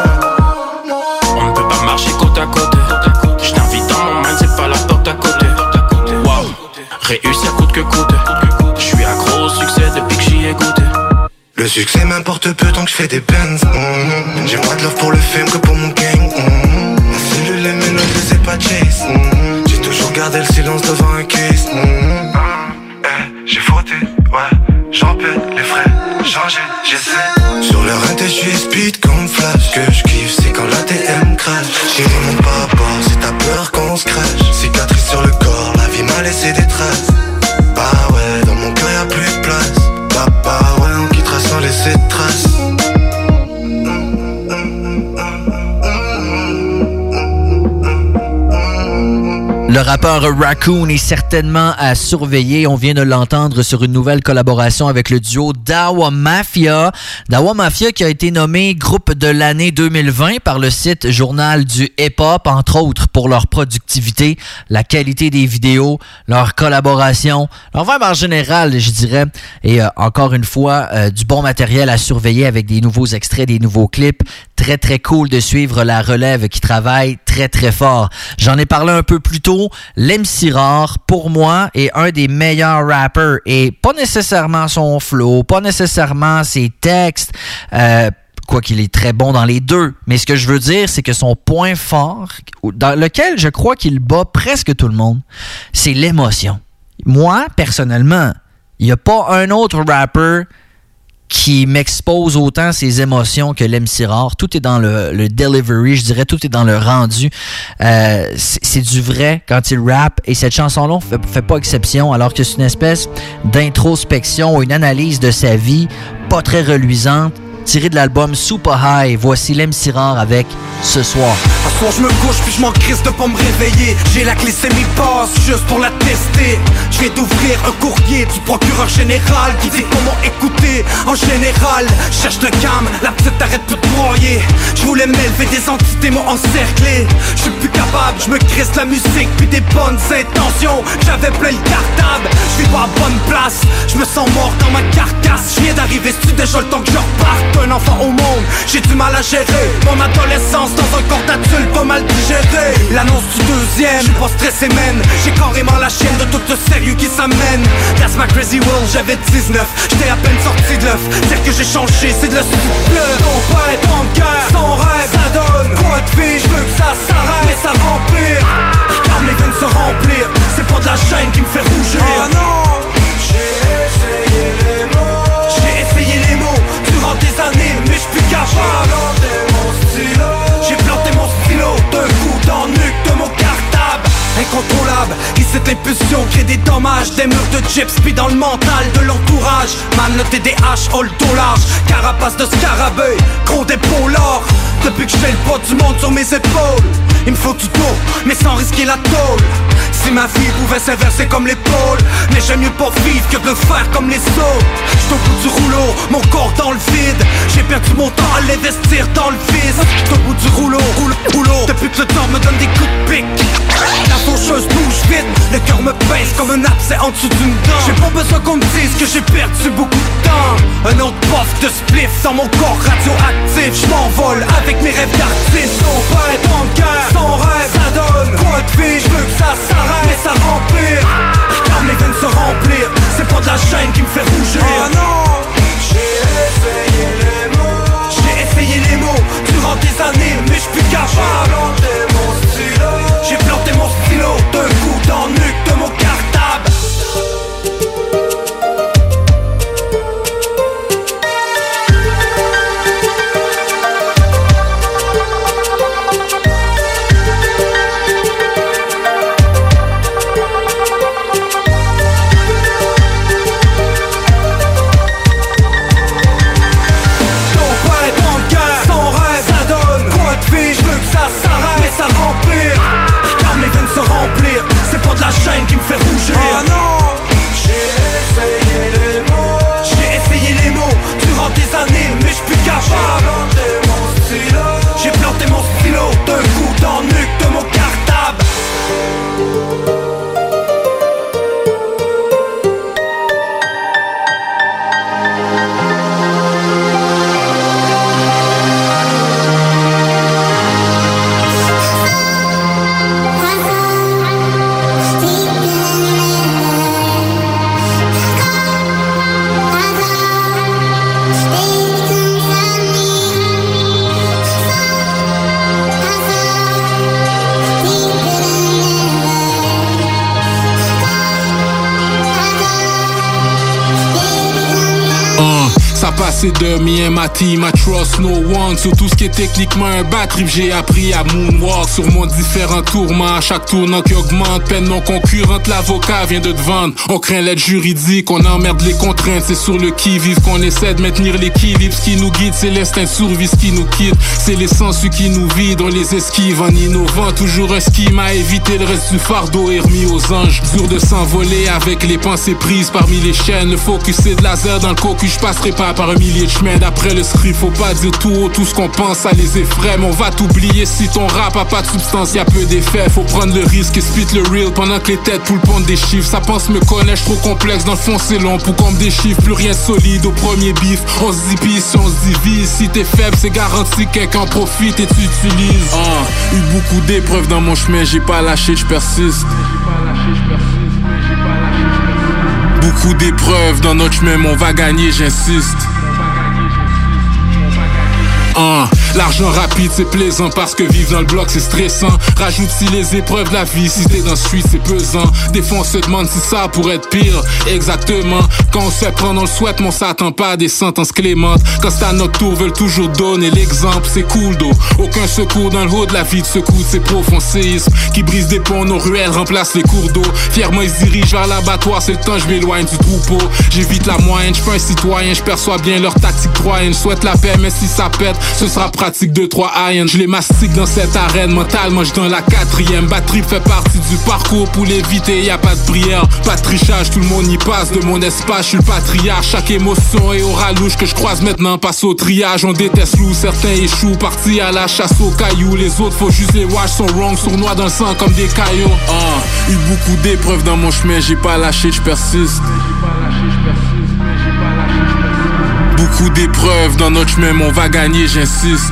meneurs. On ne peut pas marcher côte à côte. Je t'invite dans mon mind, c'est pas la porte à côté. Wow, réussir coûte que coûte. Je suis accro au succès depuis que j'y ai goûté. Le succès m'importe peu tant que je fais des pens. Mmh. J'ai moins de love pour le film que pour mon gang. Mmh. Ma cellule est ménage, je sais pas chase. Mmh. J'ai toujours gardé le silence devant un case. Mmh. Eh, j'ai frotté, ouais. J'en pète les frais, changer, j'essaie. Sur leur inté, je suis speed comme flash. Ce que je kiffe, c'est quand l'A T M crash. Chérie, mon papa, c'est ta peur qu'on se crache. Cicatrice sur le corps, la vie m'a laissé des traces. Bah ouais, dans mon cœur y'a plus de Le rappeur Raccoon est certainement à surveiller. On vient de l'entendre sur une nouvelle collaboration avec le duo Dawa Mafia. Dawa Mafia qui a été nommé groupe de l'année deux mille vingt par le site Journal du Hip-Hop, entre autres pour leur productivité, la qualité des vidéos, leur collaboration, leur vibe en général, je dirais. Et euh, encore une fois, euh, du bon matériel à surveiller avec des nouveaux extraits, des nouveaux clips. Très, très cool de suivre la relève qui travaille très, très fort. J'en ai parlé un peu plus tôt. L'M C Rare, pour moi, est un des meilleurs rappers. Et pas nécessairement son flow, pas nécessairement ses textes, euh, quoi qu'il est très bon dans les deux. Mais ce que je veux dire, c'est que son point fort, dans lequel je crois qu'il bat presque tout le monde, c'est l'émotion. Moi, personnellement, il n'y a pas un autre rapper qui m'expose autant ses émotions que l'M C Rare. Tout est dans le, le delivery, je dirais, tout est dans le rendu. Euh, c'est, c'est du vrai quand il rappe, et cette chanson-là fait, fait pas exception, alors que c'est une espèce d'introspection ou une analyse de sa vie pas très reluisante, tirée de l'album Super High. Voici l'M C Rare avec Ce soir. Un soir je me couche puis je m'en crisse de pas me réveiller. J'ai la glycémie basse juste pour la tester. Je viens d'ouvrir un courrier du procureur général qui dit comment écouter. En général, cherche le calme, la petite arrête plus de broyer. Je voulais m'élever, des entités m'ont encerclé. Je suis plus capable, je me crisse la musique puis des bonnes intentions. J'avais plein le cartable, je suis pas à bonne place. Je me sens mort dans ma carcasse. Je viens d'arriver, c'est déjà le temps que je reparte. Un enfant au monde, j'ai du mal à gérer mon adolescence dans un corps d'adulte pas mal digéré. L'annonce du deuxième, je suis pas stressé man. J'ai carrément la chaîne de tout le sérieux qui s'amène. That's my crazy world, j'avais dix-neuf. J'étais à peine sorti de l'œuf. Dire que j'ai changé, c'est de la souffle. Ton père, ton cœur, sans rêve, ça donne quoi de vie, je veux que ça s'arrête. Mais ça remplir, regarde les veines se remplir. C'est pas de la chaîne qui me fait rougir. Oh non, j'ai essayé les mots. J'ai essayé les mots durant des années, mais j'suis plus capable. J'ai planté mon stylo d'un coup dans le nuque de mon cartable. Incontrôlable, ici l'impulsion crée des dommages. Des murs de chips puis dans le mental de l'entourage. Man le T D H, all dos large. Carapace de scarabée, gros d'épaulard. Depuis que j'fais le poids du monde sur mes épaules, il me faut du dos, mais sans risquer la tôle. Si ma vie pouvait s'inverser comme l'épaule, mais j'aime mieux pas vivre que de le faire comme les autres. J'suis au bout du rouleau, mon corps dans le vide. J'ai perdu mon temps à l'investir dans le vice. J'suis au bout du rouleau, rouleau, rouleau. Depuis que le temps me donne des coups de pique, la faucheuse bouge vite, le cœur me pèse comme un abcès en dessous d'une dent. J'ai pas besoin qu'on me dise que j'ai perdu beaucoup de temps. Un autre puff de spliff dans mon corps radioactif. J'm'envole avec mes rêves d'artiste. Ton père, ton cœur, son rêve, ça donne quoi de vie, je veux que ça s'arrête. Mais ça remplir, regarde les veines se remplir. C'est pas de la chaîne qui me fait rougir. Oh non, j'ai essayé les mots. J'ai essayé les mots durant des années, mais j'suis plus capable. J'ai planté mon stylo d'un coup dans le nuque de mon cartable. c'est de me and my team, I trust no one. Sur tout ce qui est techniquement un bad trip, j'ai appris à moonwalk sur mon différents tourments. À chaque tournant qui augmente, peine non concurrente, l'avocat vient de te vendre. On craint l'aide juridique, on emmerde les contraintes, c'est sur le qui-vive qu'on essaie de maintenir l'équilibre. Ce qui nous guide, c'est l'instinct de survie, ce qui nous quitte, c'est les sens qui nous vident, on les esquive en innovant. Toujours un scheme à éviter, le reste du fardeau est remis aux anges. Dur de s'envoler avec les pensées prises parmi les chaînes. Le focus c'est de laser dans le cocu, je passerai pas par un millier de chemins. D'après le script, faut pas dire tout haut, tout ce qu'on pense, ça les effraie. Mais on va t'oublier si ton rap a pas de substance, y'a peu d'effet. Faut prendre le risque et spit le real pendant que les têtes poules pondent des chiffres. Ça pense me connaître, trop complexe, dans le fond c'est long pour qu'on me déchiffre. Plus rien de solide au premier bif, on se divise si on se divise. Si t'es faible, c'est garanti que quelqu'un en profite et tu utilises. Ah, eu beaucoup d'épreuves dans mon chemin, j'ai pas lâché, je persiste. Beaucoup d'épreuves dans notre chemin, mais on va gagner, j'insiste. Uh, L'argent rapide c'est plaisant parce que vivre dans le bloc c'est stressant. Rajoute si les épreuves de la vie, si t'es dans le street c'est pesant. Des fois on se demande si ça pourrait être pire. Exactement, quand on se fait prendre on le souhaite, mais on s'attend pas à des sentences clémentes. Quand c'est à notre tour, veulent toujours donner l'exemple, c'est cool d'eau. Aucun secours dans le haut de la vie de secoue, c'est profond séisme qui brise des ponts, nos ruelles remplacent les cours d'eau. Fièrement ils se dirigent vers l'abattoir, c'est le temps je m'éloigne du troupeau. J'évite la moyenne, je suis un citoyen, je perçois bien leur tactique troyenne. Je souhaite la paix mais si ça pète, ce sera pratique deux trois irons. Je les mastique dans cette arène, mentalement je dans la quatrième. Batterie fait partie du parcours, pour l'éviter y a pas de prière. Pas de trichage, tout le monde y passe, de mon espace je suis le patriarche. Chaque émotion est au ralouche que je croise maintenant passe au triage. On déteste loup, certains échouent, partis à la chasse aux cailloux. Les autres faut juste les watch, sont wrong, sournois dans le sang comme des cailloux. uh, Eu beaucoup d'épreuves dans mon chemin, j'ai pas lâché, je persiste. Beaucoup d'épreuves dans notre chemin, mais on va gagner, j'insiste.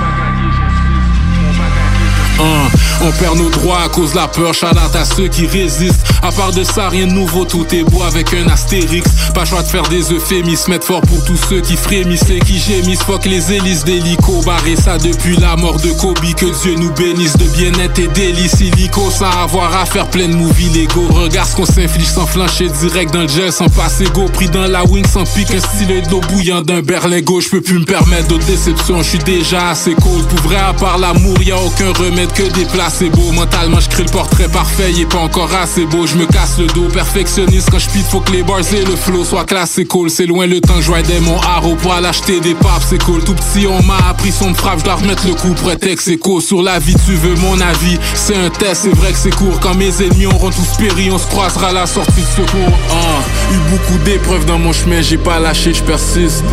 Uh, on perd nos droits à cause de la peur, shout out à ceux qui résistent. À part de ça, rien de nouveau, tout est beau avec un astérix. Pas choix de faire des euphémismes, mettre fort pour tous ceux qui frémissent et qui gémissent. Fuck les hélices d'hélico, barré ça depuis la mort de Kobe. Que Dieu nous bénisse de bien-être et délices illico, sans avoir à faire plein de movies légaux. Regarde ce qu'on s'inflige sans flancher, direct dans le gel sans passer go. Pris dans la wing sans pique, un stylet de l'eau bouillant d'un berlingot. J'peux plus me permettre d'autres déceptions, j'suis déjà assez cold. Pour vrai, à part l'amour, y'a aucun remède que des placebos. Mentalement j'crée le portrait parfait, il est pas encore assez beau. Je me casse le dos, perfectionniste quand j'pite, faut que les bars et le flow soient classés cool. C'est loin le temps que j'ridais mon haro pour aller acheter des papes, c'est cool. Tout petit on m'a appris son me frappe, j'dois remettre le coup pour être ex-écho. Sur la vie tu veux mon avis, c'est un test, c'est vrai que c'est court. Quand mes ennemis auront tous péri, on se croisera à la sortie de secours. uh, Eu beaucoup d'épreuves dans mon chemin, j'ai pas lâché, je persiste.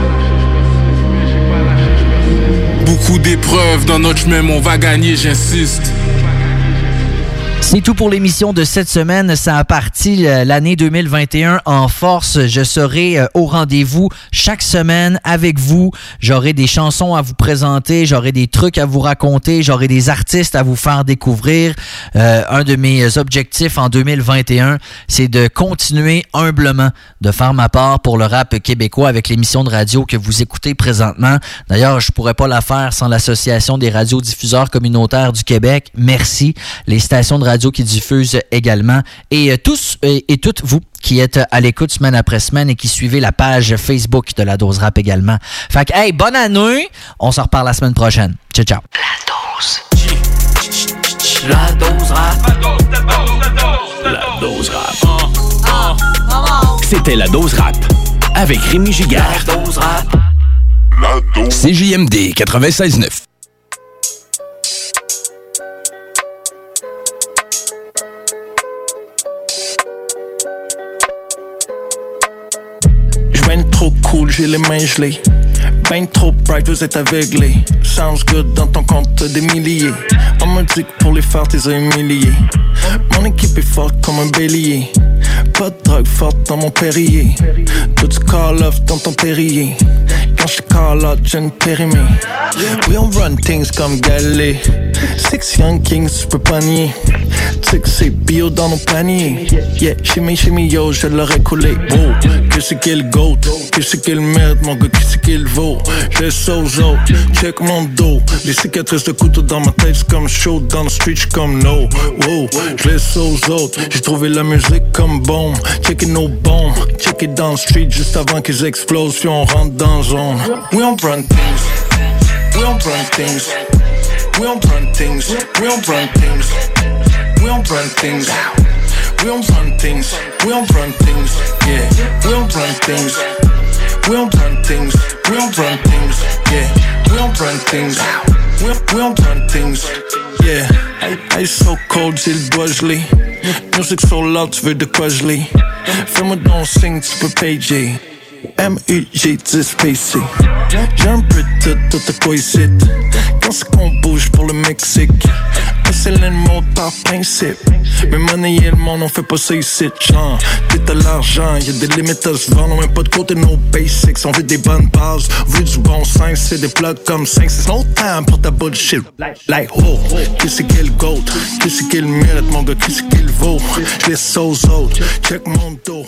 Beaucoup d'épreuves dans notre chemin, mais on va gagner, j'insiste. C'est tout pour l'émission de cette semaine. Ça a parti l'année deux mille vingt et un en force. Je serai au rendez-vous chaque semaine avec vous. J'aurai des chansons à vous présenter, j'aurai des trucs à vous raconter, j'aurai des artistes à vous faire découvrir. Euh, un de mes objectifs en deux mille vingt et un, c'est de continuer humblement de faire ma part pour le rap québécois avec l'émission de radio que vous écoutez présentement. D'ailleurs, je pourrais pas la faire sans l'Association des radiodiffuseurs communautaires du Québec. Merci. Les stations de radio qui diffusent également. Et euh, tous et, et toutes vous qui êtes à l'écoute semaine après semaine et qui suivez la page Facebook de La Dose Rap également. Fait que, hey, bonne année! On se reparle la semaine prochaine. Ciao, ciao. La Dose Rap. La Dose Rap. C'était La Dose Rap avec Rémi Giguère. La Dose Rap. C J M D quatre-vingt-seize neuf. Ben trop cool, j'ai les mains gelées. Ben trop bright, vous êtes aveuglés. Sounds good dans ton compte des milliers. On me dit que pour les faire, t'es humilié. Mon équipe est forte comme un bélier. Pas de drogue forte dans mon Perrier. Tout du call off dans ton terrier. Quand Quand je call out, je ne périmé. We on run things comme Galilée. Six young kings, tu peux pas nier. Tu sais que c'est bio dans nos paniers. Yeah, shimmy shimmy yo, je l'aurais coulé. Wow, que c'est qu'il goat, que c'est qu'il merde, mon gars, que c'est qu'il vaut. Je laisse aux autres, check mon dos. Les cicatrices de couteau dans ma tête, c'est comme chaud. Dans le street, j'suis comme no. Wow, je laisse aux autres. J'ai trouvé la musique comme bombe. Check it nos bombes, check it dans le street juste avant qu'ils explosent. Puis on rentre dans zone. We on run things, we on run things, we on run things, we on run things, we on run things, we on run things, we on run things, yeah, we on run things, we on run things, we on run things, yeah, we on run things, we we on run things, yeah. Ice so cold, j'ai le doigt gelé. Music so loud, tu veux de quoi geler? Fais-moi donc signe, tu peux payer. M U G dix P C. J'ai un peu de tout, tout à quoi ici. Quand c'est qu'on bouge pour le Mexique, c'est le mot par principe. Mais monnaie et le monde, on fait pas ça ici. Genre, t'es à l'argent, y'a des limites à se vendre. On met pas de côté nos basics. On veut des bonnes bases, on veut du bon sens. C'est des plugs comme cinq. C'est no time pour ta bullshit. Like, oh, qui c'est qu'il goat? Qui c'est qu'il mérite, mon gars? Qui c'est qu'il vaut? J'laisse aux autres, check mon dos.